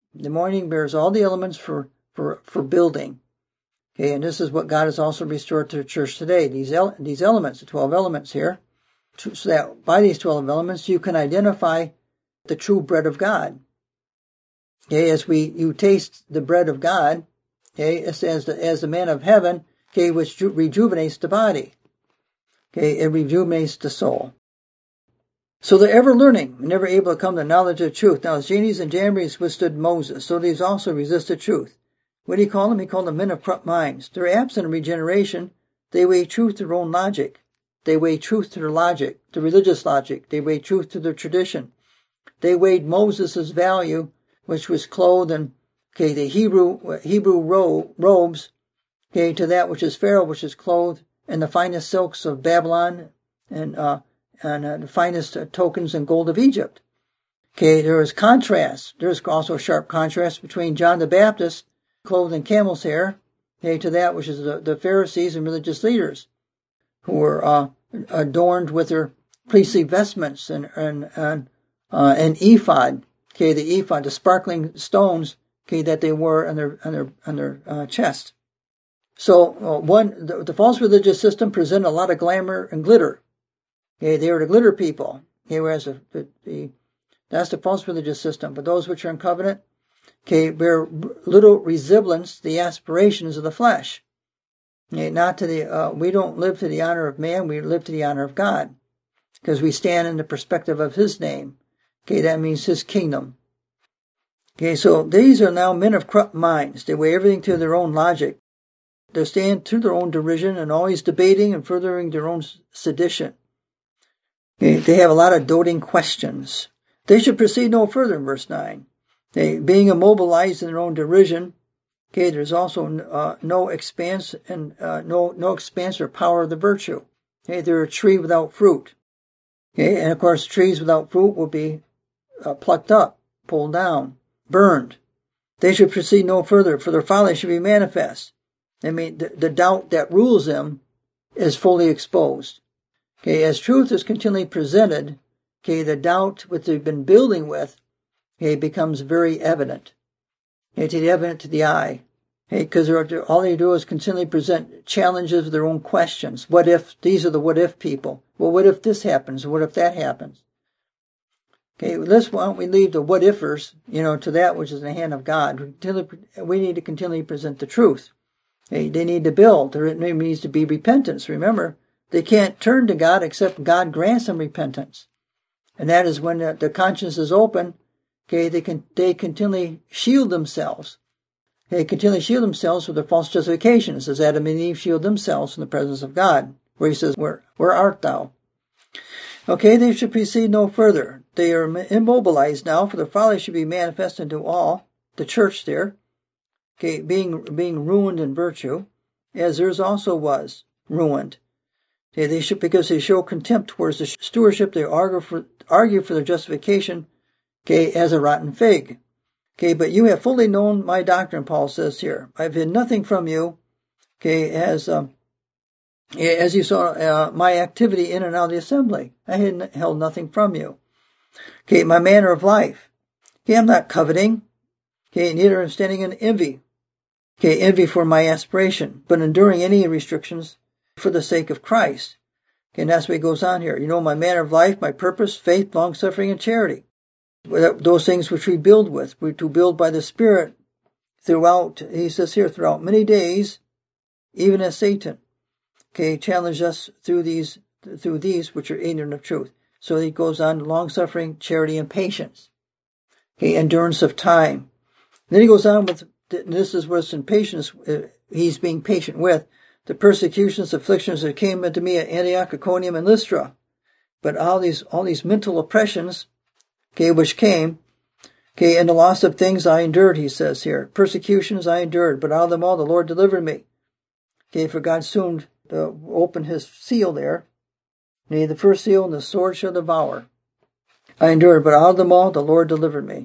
[SPEAKER 1] The morning bears all the elements for building. Okay, and this is what God has also restored to the church today. These elements, the 12 elements here, so that by these 12 elements you can identify the true bread of God. Okay, as you taste the bread of God, okay, it says that as the man of heaven, okay, which rejuvenates the body. Okay, it rejuvenates the soul. So they're ever learning, never able to come to knowledge of truth. Now, as Jannes and Jambres withstood Moses, so these also resisted truth. What do he call them? He called them men of corrupt minds. They're absent of regeneration. They weigh truth to their own logic. They weigh truth to their logic, to religious logic. They weigh truth to their tradition. They weighed Moses' value, which was clothed in, okay, the Hebrew robes, okay, to that which is Pharaoh, which is clothed in the finest silks of Babylon and the finest tokens and gold of Egypt. Okay, there is contrast. There's also a sharp contrast between John the Baptist, clothed in camel's hair, okay, to that which is the Pharisees and religious leaders, who were adorned with their priestly vestments and ephod. Okay, the ephod, the sparkling stones, okay, that they wore on their chest. So the false religious system presented a lot of glamour and glitter. Okay, they were the glitter people. Okay, whereas that's the false religious system. But those which are in covenant, okay, bear little resemblance to the aspirations of the flesh. Okay, not to we don't live to the honor of man, we live to the honor of God. Because we stand in the perspective of His name. Okay, that means His kingdom. Okay, so these are now men of corrupt minds. They weigh everything to their own logic. They stand to their own derision and always debating and furthering their own sedition. Okay, they have a lot of doting questions. They should proceed no further in verse 9. They, being immobilized in their own derision, okay, there's also no expanse and no expanse or power of the virtue. Okay, they're a tree without fruit. Okay, and of course, trees without fruit will be plucked up, pulled down, burned. They should proceed no further, for their folly should be manifest. I mean, the doubt that rules them is fully exposed. Okay, as truth is continually presented, okay, the doubt which they've been building with, okay, becomes very evident. Okay, evident to the eye. Okay, because all they do is continually present challenges of their own questions. What if? These are the what if people. Well, what if this happens? What if that happens? Okay, why don't we leave the what ifers, to that which is in the hand of God. We need to continually present the truth. Okay, they need to build. There needs to be repentance. Remember, they can't turn to God except God grants them repentance. And that is when the conscience is open. Okay, they continually shield themselves. They continually shield themselves with their false justifications, as Adam and Eve shield themselves from the presence of God, where He says, Where art thou? Okay, they should proceed no further. They are immobilized now, for their folly should be manifest unto all, the church there, okay, being ruined in virtue, as theirs also was ruined. Okay, because they show contempt towards the stewardship, they argue for their justification, okay, as a rotten fig. Okay, but you have fully known my doctrine, Paul says here. I've hid nothing from you, okay, as you saw my activity in and out of the assembly. I held nothing from you. Okay, my manner of life. Okay, I'm not coveting. Okay, neither am I standing in envy. Okay, envy for my aspiration, but enduring any restrictions for the sake of Christ. Okay, and that's what he goes on here. My manner of life, my purpose, faith, long-suffering, and charity. Those things which we build with. We're to build by the Spirit throughout, he says here, throughout many days, even as Satan, okay, challenged us through these which are ignorant of truth. So he goes on to long-suffering, charity, and patience. Okay, endurance of time. Then he goes on with, this is what's in patience, he's being patient with, the persecutions, afflictions that came unto me at Antioch, Iconium, and Lystra. But all these mental oppressions, okay, which came, okay, and the loss of things I endured, he says here. Persecutions I endured, but out of them all the Lord delivered me. Okay, for God soon to open His seal there. Okay, the first seal, and the sword shall devour. I endured, but out of them all the Lord delivered me.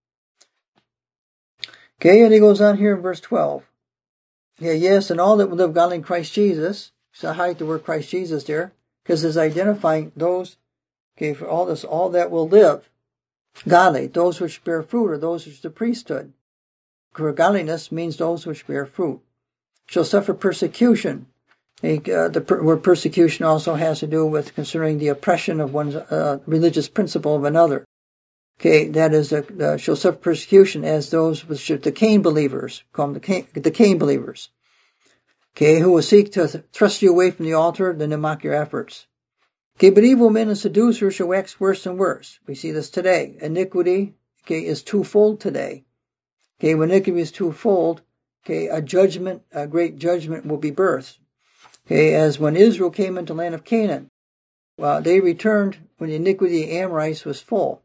[SPEAKER 1] Okay, and he goes on here in verse 12. Okay, yes, and all that will live godly in Christ Jesus. So I highlight the word Christ Jesus there, because it's identifying those, okay, for all that will live. Godly, those which bear fruit are those which the priesthood. For godliness means those which bear fruit. Shall suffer persecution. The word persecution also has to do with considering the oppression of one's religious principle of another. Okay, that is, shall suffer persecution as those which are the Cain believers, call them the Cain believers. Okay, who will seek to thrust you away from the altar, then to mock your efforts. Okay, but evil men and seducers shall wax worse and worse. We see this today. Iniquity, okay, is twofold today. Okay, when iniquity is twofold, okay, a great judgment will be birthed. Okay, as when Israel came into the land of Canaan, well, they returned when the iniquity of the Amorites was full.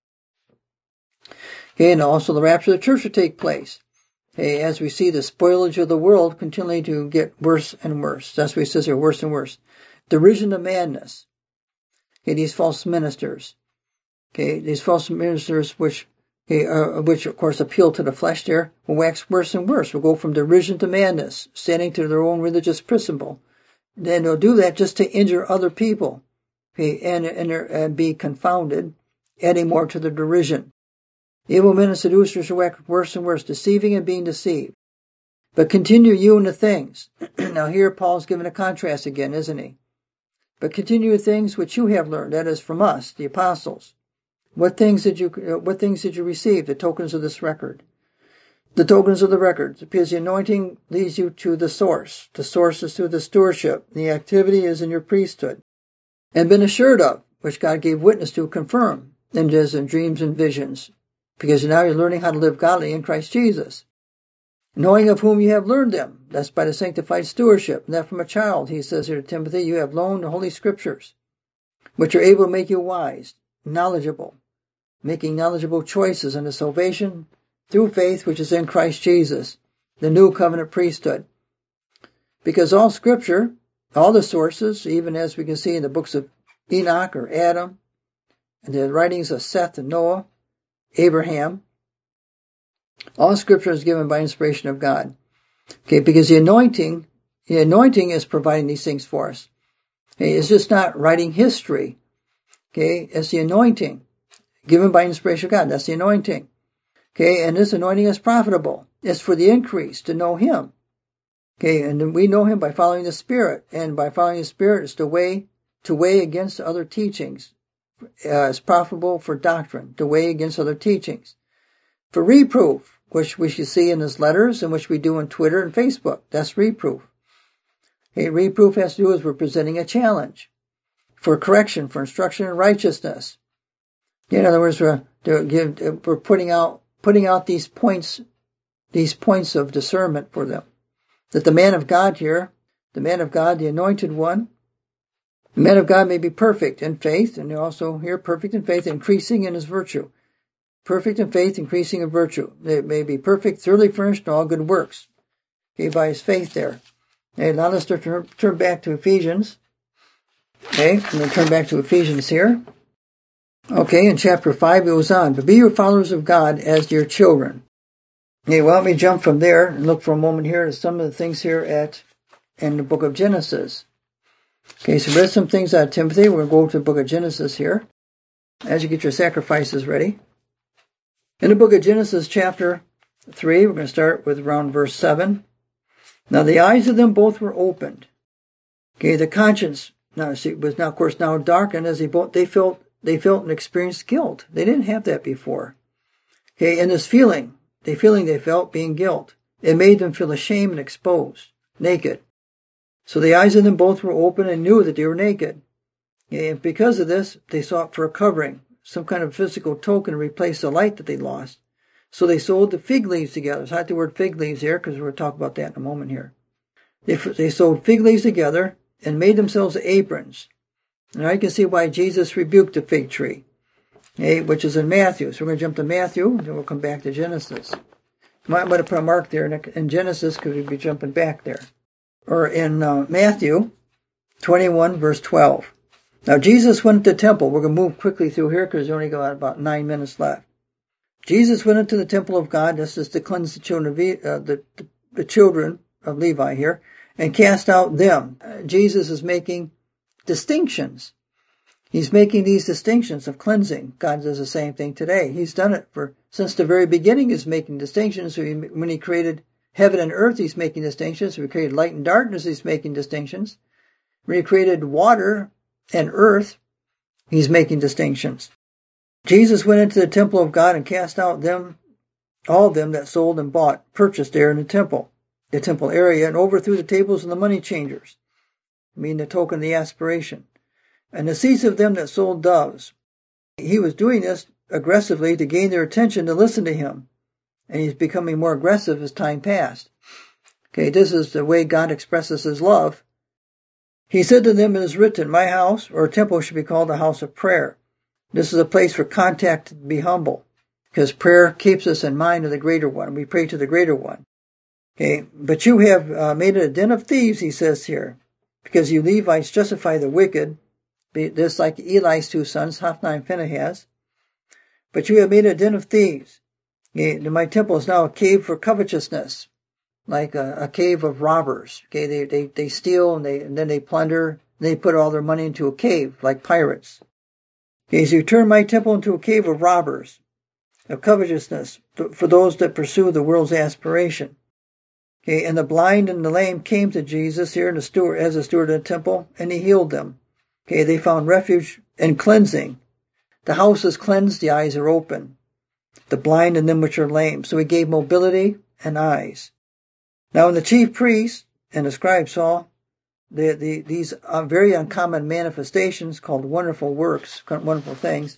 [SPEAKER 1] Okay, and also the rapture of the church will take place. Okay, as we see the spoilage of the world continually to get worse and worse. That's what it says here, worse and worse. Derision of madness. Okay, these false ministers. Okay, these false ministers which of course appeal to the flesh there, will wax worse and worse. Will go from derision to madness, standing to their own religious principle. Then they'll do that just to injure other people. Okay, and be confounded, adding more to the derision. Evil men and seducers shall wax worse and worse, deceiving and being deceived. But continue you in the things. Now here Paul's giving a contrast again, isn't he? But continue the things which you have learned, that is from us, the apostles. What things did you receive? The tokens of this record. The tokens of the record. Because the anointing leads you to the source. The source is through the stewardship. The activity is in your priesthood. And been assured of, which God gave witness to confirm, and is in dreams and visions. Because now you're learning how to live godly in Christ Jesus. Knowing of whom you have learned them. That's by the sanctified stewardship. And that from a child, he says here to Timothy, you have learned the Holy Scriptures, which are able to make you wise, knowledgeable, making knowledgeable choices unto salvation through faith which is in Christ Jesus, the new covenant priesthood. Because all Scripture, all the sources, even as we can see in the books of Enoch or Adam, and the writings of Seth and Noah, Abraham, all Scripture is given by inspiration of God. Okay, because the anointing is providing these things for us. Okay, it's just not writing history. Okay, it's the anointing given by inspiration of God. That's the anointing. Okay, and this anointing is profitable. It's for the increase to know Him. Okay, and we know Him by following the Spirit, and by following the Spirit is to weigh against other teachings. It's profitable for doctrine, to weigh against other teachings. For reproof, which we should see in His letters, and which we do on Twitter and Facebook. That's reproof. Okay, reproof has to do with we're presenting a challenge. For correction, for instruction in righteousness. In other words, we're putting out these points of discernment for them. That the man of God here, the man of God, the anointed one, the man of God may be perfect in faith, and also here perfect in faith, increasing in his virtue. Perfect in faith, increasing in virtue. It may be perfect, thoroughly furnished in all good works. Okay, by his faith there. Okay, now let's turn back to Ephesians. Okay, I'm going to turn back to Ephesians here. Okay, in chapter 5 it goes on. But be your followers of God as dear children. Okay, well, let me jump from there and look for a moment here at some of the things here in the book of Genesis. Okay, so read some things out of Timothy. We're going to go to the book of Genesis here as you get your sacrifices ready. In the book of Genesis chapter 3, we're going to start with around verse 7. Now the eyes of them both were opened. Okay, the conscience was now, of course, now darkened as they felt and experienced guilt. They didn't have that before. Okay, and this feeling they felt being guilt, it made them feel ashamed and exposed, naked. So the eyes of them both were open and knew that they were naked. Okay, and because of this, they sought for a covering, some kind of physical token to replace the light that they lost. So they sewed the fig leaves together. So I have the word fig leaves here because we're going to talk about that in a moment here. They sewed fig leaves together and made themselves aprons. Now you can see why Jesus rebuked the fig tree, okay, which is in Matthew. So we're going to jump to Matthew, and then we'll come back to Genesis. I'm going to put a mark there in Genesis because we'll be jumping back there. Or in Matthew 21, verse 12. Now Jesus went to the temple. We're going to move quickly through here because we only got about 9 minutes left. Jesus went into the temple of God, this is to cleanse the children of the children of Levi here, and cast out them. Jesus is making distinctions. He's making these distinctions of cleansing. God does the same thing today. He's done it since the very beginning. He's making distinctions. When he created heaven and earth, he's making distinctions. When he created light and darkness, he's making distinctions. When he created water and earth, he's making distinctions. Jesus went into the temple of God and cast out all them that sold and bought, purchased there in the temple area, and overthrew the tables of the money changers, meaning the token of the aspiration, and the seats of them that sold doves. He was doing this aggressively to gain their attention to listen to him. And he's becoming more aggressive as time passed. Okay, this is the way God expresses his love. He said to them, it is written, my house or temple should be called a house of prayer. This is a place for contact to be humble, because prayer keeps us in mind of the greater one. We pray to the greater one. Okay, but you have made it a den of thieves, he says here, because you Levites justify the wicked, this like Eli's two sons, Hophni and Phinehas. But you have made a den of thieves. My temple is now a cave for covetousness, like a cave of robbers. Okay, they steal and then they plunder, and they put all their money into a cave, like pirates. Okay, so you turn my temple into a cave of robbers, of covetousness, for those that pursue the world's aspiration. Okay, and the blind and the lame came to Jesus here as a steward of the temple, and he healed them. Okay, they found refuge and cleansing. The house is cleansed, the eyes are open. The blind and them which are lame. So he gave mobility and eyes. Now when the chief priests and the scribes saw these very uncommon manifestations called wonderful works, wonderful things,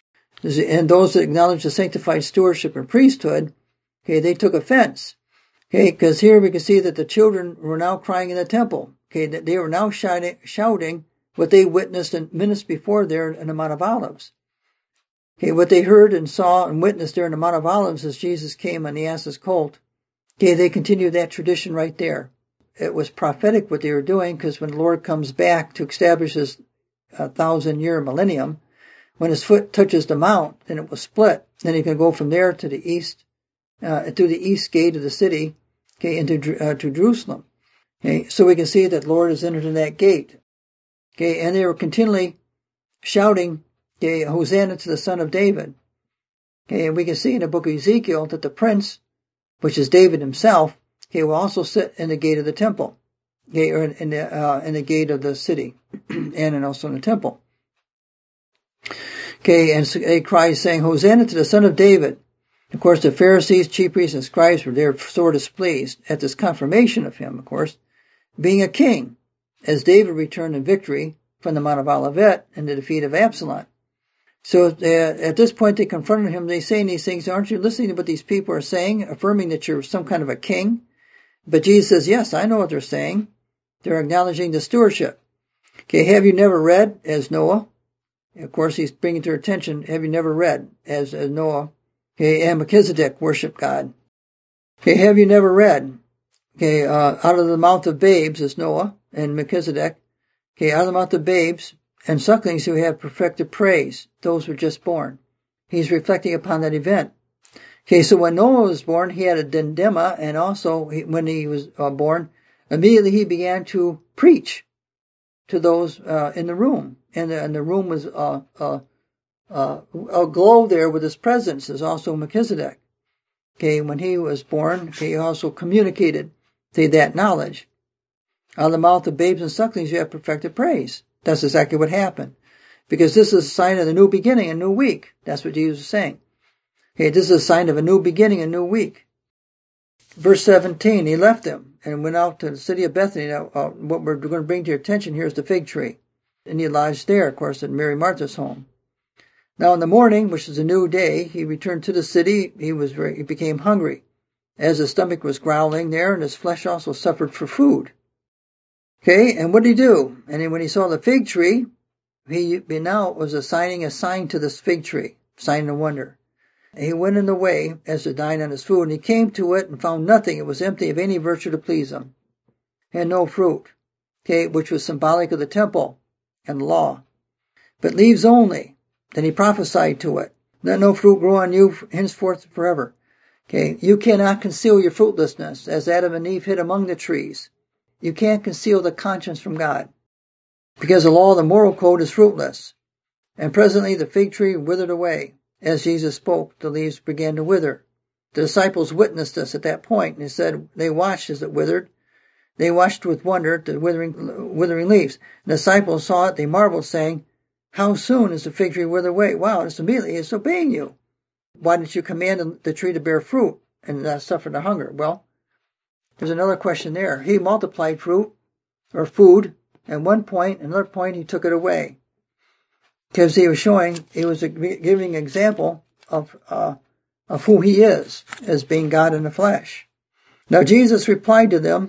[SPEAKER 1] and those that acknowledge the sanctified stewardship and priesthood, okay, they took offense. Okay, because here we can see that the children were now crying in the temple. Okay, that they were now shouting what they witnessed in minutes before there in the Mount of Olives. Okay, what they heard and saw and witnessed there in the Mount of Olives as Jesus came on the ass's colt. Okay, they continued that tradition right there. It was prophetic what they were doing, because when the Lord comes back to establish his 1,000-year millennium, when his foot touches the mount, then it will split. Then he can go from there to the east, through the east gate of the city, okay, into to Jerusalem. Okay, so we can see that the Lord has entered in that gate. Okay, and they were continually shouting, okay, Hosanna to the Son of David. Okay, and we can see in the book of Ezekiel that the prince, which is David himself, okay, will also sit in the gate of the temple, okay, or in the gate of the city, and also in the temple. Okay, and so he cries saying, Hosanna to the Son of David. Of course, the Pharisees, chief priests, and scribes were there sore displeased at this confirmation of him, of course, being a king, as David returned in victory from the Mount of Olivet and the defeat of Absalom. So at this point they confronted him. They saying these things, aren't you listening to what these people are saying, affirming that you're some kind of a king? But Jesus says, yes, I know what they're saying. They're acknowledging the stewardship. Okay, have you never read as Noah? Of course, he's bringing to their attention, have you never read as Noah? Okay, and Melchizedek worshiped God. Okay, have you never read? Okay, out of the mouth of babes is Noah and Melchizedek. Okay, out of the mouth of babes and sucklings who have perfected praise, those who were just born. He's reflecting upon that event. Okay, so when Noah was born, he had a diadema, and also when he was born, immediately he began to preach to those in the room. And the room was aglow there with his presence, is also Melchizedek. Okay, when he was born, okay, he also communicated that knowledge. Out of the mouth of babes and sucklings you have perfected praise. That's exactly what happened. Because this is a sign of the new beginning, a new week. That's what Jesus is saying. Okay, this is a sign of a new beginning, a new week. Verse 17, he left them and went out to the city of Bethany. Now, what we're going to bring to your attention here is the fig tree. And he lodged there, of course, at Mary Martha's home. Now in the morning, which is a new day, he returned to the city. He became hungry, as his stomach was growling there, and his flesh also suffered for food. Okay, and what did he do? And when he saw the fig tree, he now was assigning a sign to this fig tree, sign of wonder. And he went in the way as to dine on his food, and he came to it and found nothing. It was empty of any virtue to please him. It had no fruit, okay, which was symbolic of the temple and the law, but leaves only. Then he prophesied to it, let no fruit grow on you henceforth forever. Okay, you cannot conceal your fruitlessness, as Adam and Eve hid among the trees. You can't conceal the conscience from God, because the law of the moral code is fruitless. And presently the fig tree withered away. As Jesus spoke, the leaves began to wither. The disciples witnessed this at that point, and they said they watched as it withered. They watched with wonder at the withering leaves. The disciples saw it, they marveled, saying, "How soon is the fig tree wither away?" Wow, it's immediately, it's obeying you. Why didn't you command the tree to bear fruit and not suffer the hunger? Well, there's another question there. He multiplied fruit or food at one point, another point he took it away. Because he was giving an example of who he is as being God in the flesh. Now Jesus replied to them,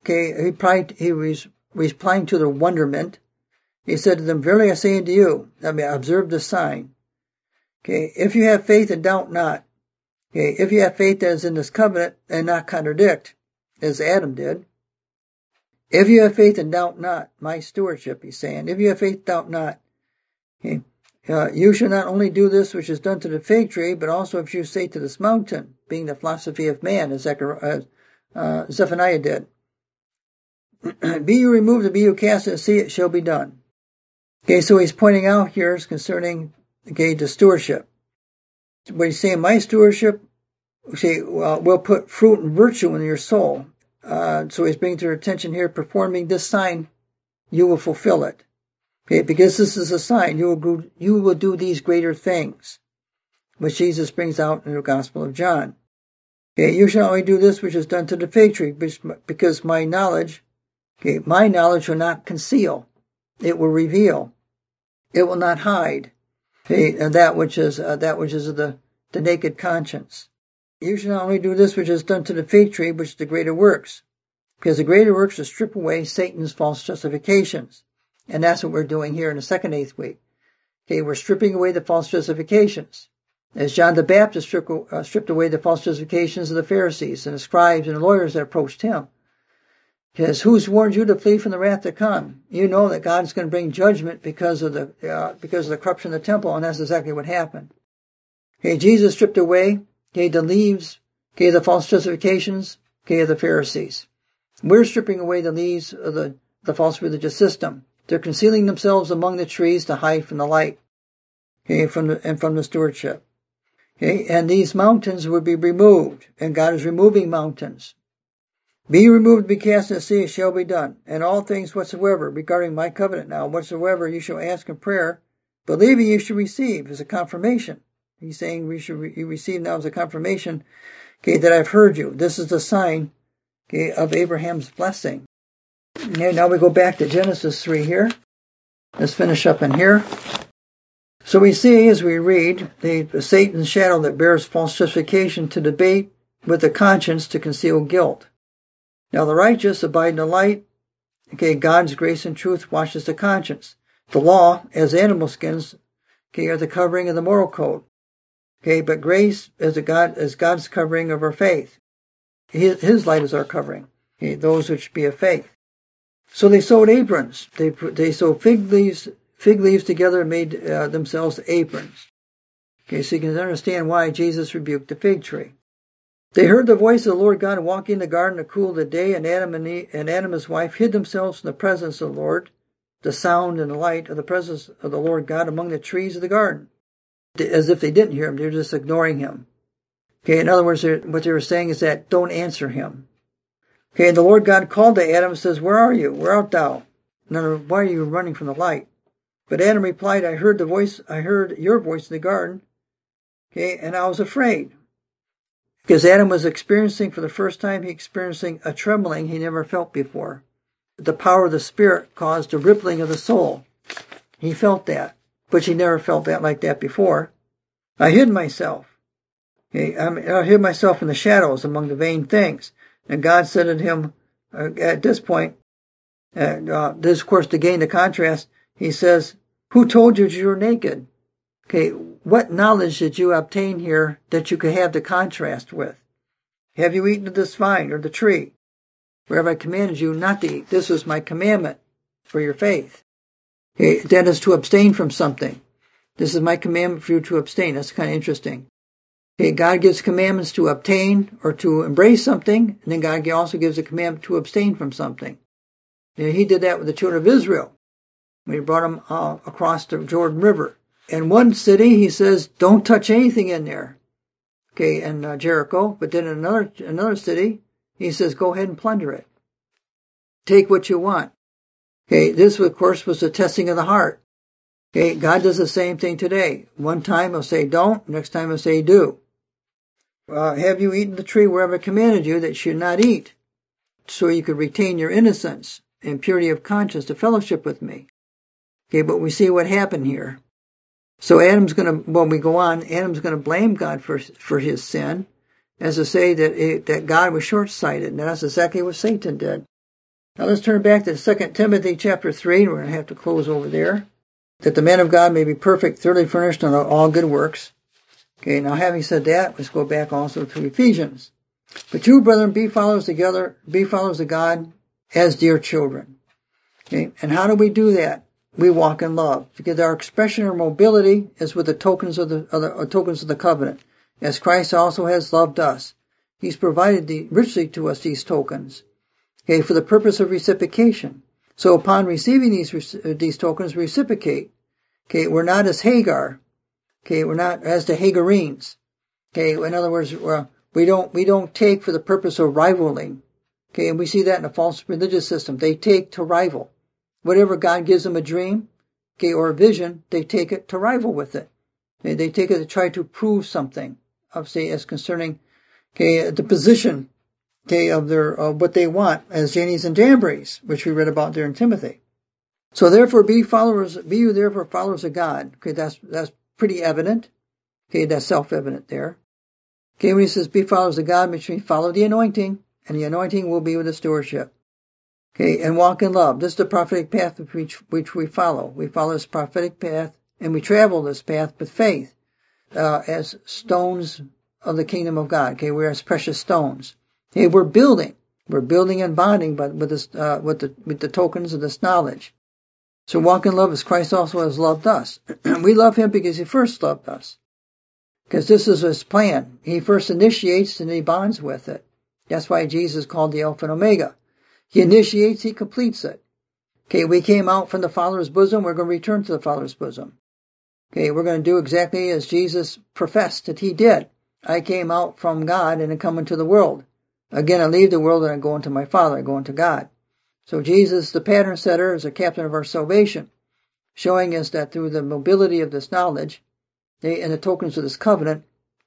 [SPEAKER 1] he was replying to their wonderment. He said to them, "Verily I say unto you," observe the sign. If you have faith and doubt not. If you have faith that is in this covenant and not contradict, as Adam did. If you have faith and doubt not, my stewardship, he's saying. If you have faith, doubt not. You shall not only do this which is done to the fig tree, but also if you say to this mountain, being the philosophy of man, as Zephaniah did. Be you removed and be you cast into the sea, it shall be done. So he's pointing out here is concerning, the stewardship. But he's saying, my stewardship, will put fruit and virtue in your soul. So he's bringing to your attention here, performing this sign, you will fulfill it. Because this is a sign, you will do these greater things, which Jesus brings out in the Gospel of John. You shall only do this which is done to the fig tree, because my knowledge will not conceal. It will reveal. It will not hide. And that which is the naked conscience. You shall not only do this which is done to the fig tree, which is the greater works. Because the greater works will strip away Satan's false justifications. And that's what we're doing here in the second eighth week. We're stripping away the false justifications. As John the Baptist stripped away the false justifications of the Pharisees and the scribes and the lawyers that approached him. Because who's warned you to flee from the wrath to come? You know that God's going to bring judgment because of the corruption of the temple, and that's exactly what happened. Jesus stripped away, the leaves, the false justifications, of the Pharisees. We're stripping away the leaves of the false religious system. They're concealing themselves among the trees to hide from the light, from the stewardship. And these mountains would be removed, and God is removing mountains. Be removed, be cast in the sea, it shall be done. And all things whatsoever, regarding my covenant now, whatsoever you shall ask in prayer, believing you shall receive as a confirmation. He's saying you receive now as a confirmation, that I've heard you. This is the sign, of Abraham's blessing. Okay, now we go back to Genesis 3 here. Let's finish up in here. So we see as we read, the Satan's shadow that bears false justification to debate with the conscience to conceal guilt. Now the righteous abide in the light. God's grace and truth washes the conscience. The law, as animal skins, are the covering of the moral code. But grace is God's covering of our faith. His light is our covering. Those which be of faith. So they sewed aprons. They sewed fig leaves together and made themselves aprons. So you can understand why Jesus rebuked the fig tree. They heard the voice of the Lord God walking in the garden in the cool of the day, and Adam and his wife hid themselves in the presence of the Lord, the sound and the light of the presence of the Lord God among the trees of the garden. As if they didn't hear him, they're just ignoring him. In other words, what they were saying is that don't answer him. And the Lord God called to Adam and says, where are you? Where art thou? In other words, why are you running from the light? But Adam replied, I heard your voice in the garden, and I was afraid. Because Adam was experiencing, for the first time, a trembling he never felt before. The power of the Spirit caused a rippling of the soul. He felt that, but he never felt that like that before. I hid myself. I hid myself in the shadows among the vain things. And God said to him, at this point, this of course to gain the contrast, he says, who told you you were naked? What knowledge did you obtain here that you could have the contrast with? Have you eaten of this vine or the tree? Wherever I commanded you not to eat. This was my commandment for your faith. That is to abstain from something. This is my commandment for you to abstain. That's kind of interesting. God gives commandments to obtain or to embrace something, and then God also gives a commandment to abstain from something. He did that with the children of Israel when he brought them across the Jordan River. In one city, he says, don't touch anything in there. Okay, in Jericho. But then in another city, he says, go ahead and plunder it. Take what you want. Okay, this, of course, was the testing of the heart. Okay, God does the same thing today. One time he'll say don't, next time he'll say do. Have you eaten the tree wherever I commanded you that you should not eat, so you could retain your innocence and purity of conscience to fellowship with me? Okay, but we see what happened here. So when we go on, Adam's gonna blame God for his sin, as to say that God was short-sighted, and that's exactly what Satan did. Now let's turn back to 2 Timothy chapter 3, and we're going to have to close over there. That the man of God may be perfect, thoroughly furnished unto all good works. Okay, now having said that, let's go back also to Ephesians. But you, brethren, be followers of God as dear children. Okay, and how do we do that? We walk in love, because our expression or mobility is with the tokens of the covenant, as Christ also has loved us. He's provided richly to us these tokens, okay, for the purpose of reciprocation. So upon receiving these tokens, we reciprocate. Okay, we're not as Hagar. Okay, we're not as the Hagarenes. Okay, in other words, we don't take for the purpose of rivaling. Okay, and we see that in a false religious system. They take to rival. Whatever God gives them a dream, okay, or a vision, they take it to rival with it. Okay, they take it to try to prove something, as concerning, okay, the position, okay, of what they want, as Jannes and Jambres, which we read about there in Timothy. So therefore be you therefore followers of God. Okay, that's pretty evident. Okay, that's self-evident there. Okay, when he says be followers of God, which means follow the anointing, and the anointing will be with the stewardship. Okay, and walk in love. This is the prophetic path which we follow. We follow this prophetic path, and we travel this path with faith, as stones of the kingdom of God. Okay, we're as precious stones. Okay, we're building and bonding, but with the tokens of this knowledge. So walk in love as Christ also has loved us. We love him because he first loved us. Because this is his plan. He first initiates and he bonds with it. That's why Jesus called the Alpha and Omega. He initiates, he completes it. Okay, we came out from the Father's bosom, we're going to return to the Father's bosom. Okay, we're going to do exactly as Jesus professed that he did. I came out from God and I come into the world. Again, I leave the world and I go into my Father, I go into God. So Jesus, the pattern setter, is the captain of our salvation, showing us that through the mobility of this knowledge and the tokens of this covenant,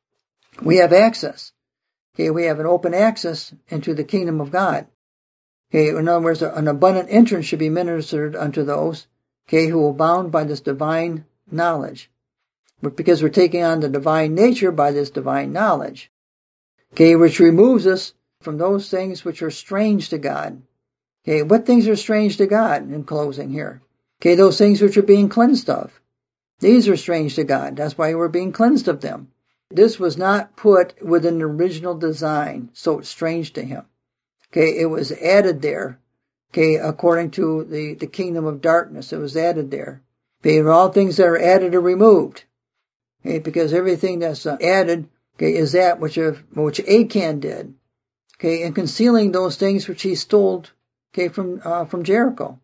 [SPEAKER 1] we have access. Okay, we have an open access into the kingdom of God. Okay, in other words, an abundant entrance should be ministered unto those, okay, who are bound by this divine knowledge. But because we're taking on the divine nature by this divine knowledge, okay, which removes us from those things which are strange to God. Okay, what things are strange to God in closing here? Okay, those things which are being cleansed of. These are strange to God. That's why we're being cleansed of them. This was not put within the original design, so it's strange to him. Okay, it was added there. Okay, according to the kingdom of darkness, it was added there. Okay, all things that are added are removed. Okay, because everything that's added, okay, is that which Achan did. Okay, in concealing those things which he stole, okay, from Jericho.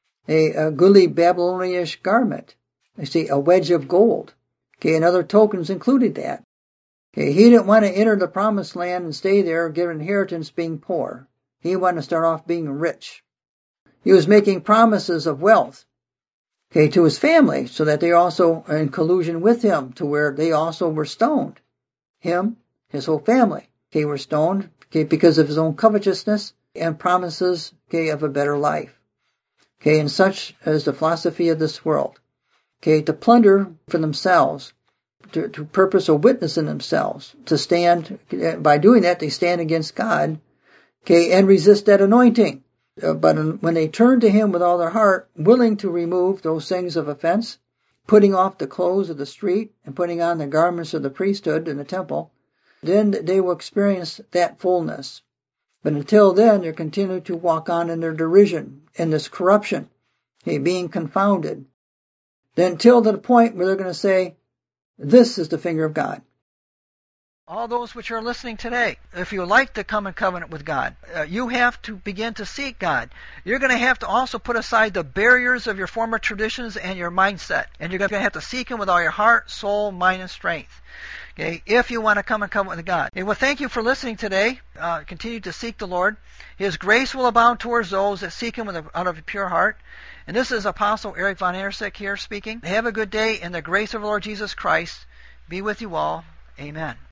[SPEAKER 1] A goodly Babylonish garment. I see a wedge of gold. Okay, and other tokens included that. Okay, he didn't want to enter the promised land and stay there, get an inheritance being poor. He wanted to start off being rich. He was making promises of wealth, okay, to his family, so that they also are in collusion with him, to where they also were stoned. Him, his whole family, okay, were stoned, okay, because of his own covetousness and promises, okay, of a better life. Okay, and such is the philosophy of this world. Okay, to plunder for themselves, to purpose a witness in themselves, to stand, by doing that, they stand against God, okay, and resist that anointing. But when they turn to him with all their heart, willing to remove those things of offense, putting off the clothes of the street and putting on the garments of the priesthood in the temple, then they will experience that fullness. But until then, they continue to walk on in their derision, in this corruption, okay, being confounded. Then till the point where they're going to say, this is the finger of God.
[SPEAKER 2] All those which are listening today, if you would like to come in covenant with God, you have to begin to seek God. You're going to have to also put aside the barriers of your former traditions and your mindset. And you're going to have to seek Him with all your heart, soul, mind, and strength. Okay, if you want to come in covenant with God. Okay, well, thank you for listening today. Continue to seek the Lord. His grace will abound towards those that seek Him out of a pure heart. And this is Apostle Eric Von Ersick here speaking. Have a good day, and the grace of the Lord Jesus Christ be with you all. Amen.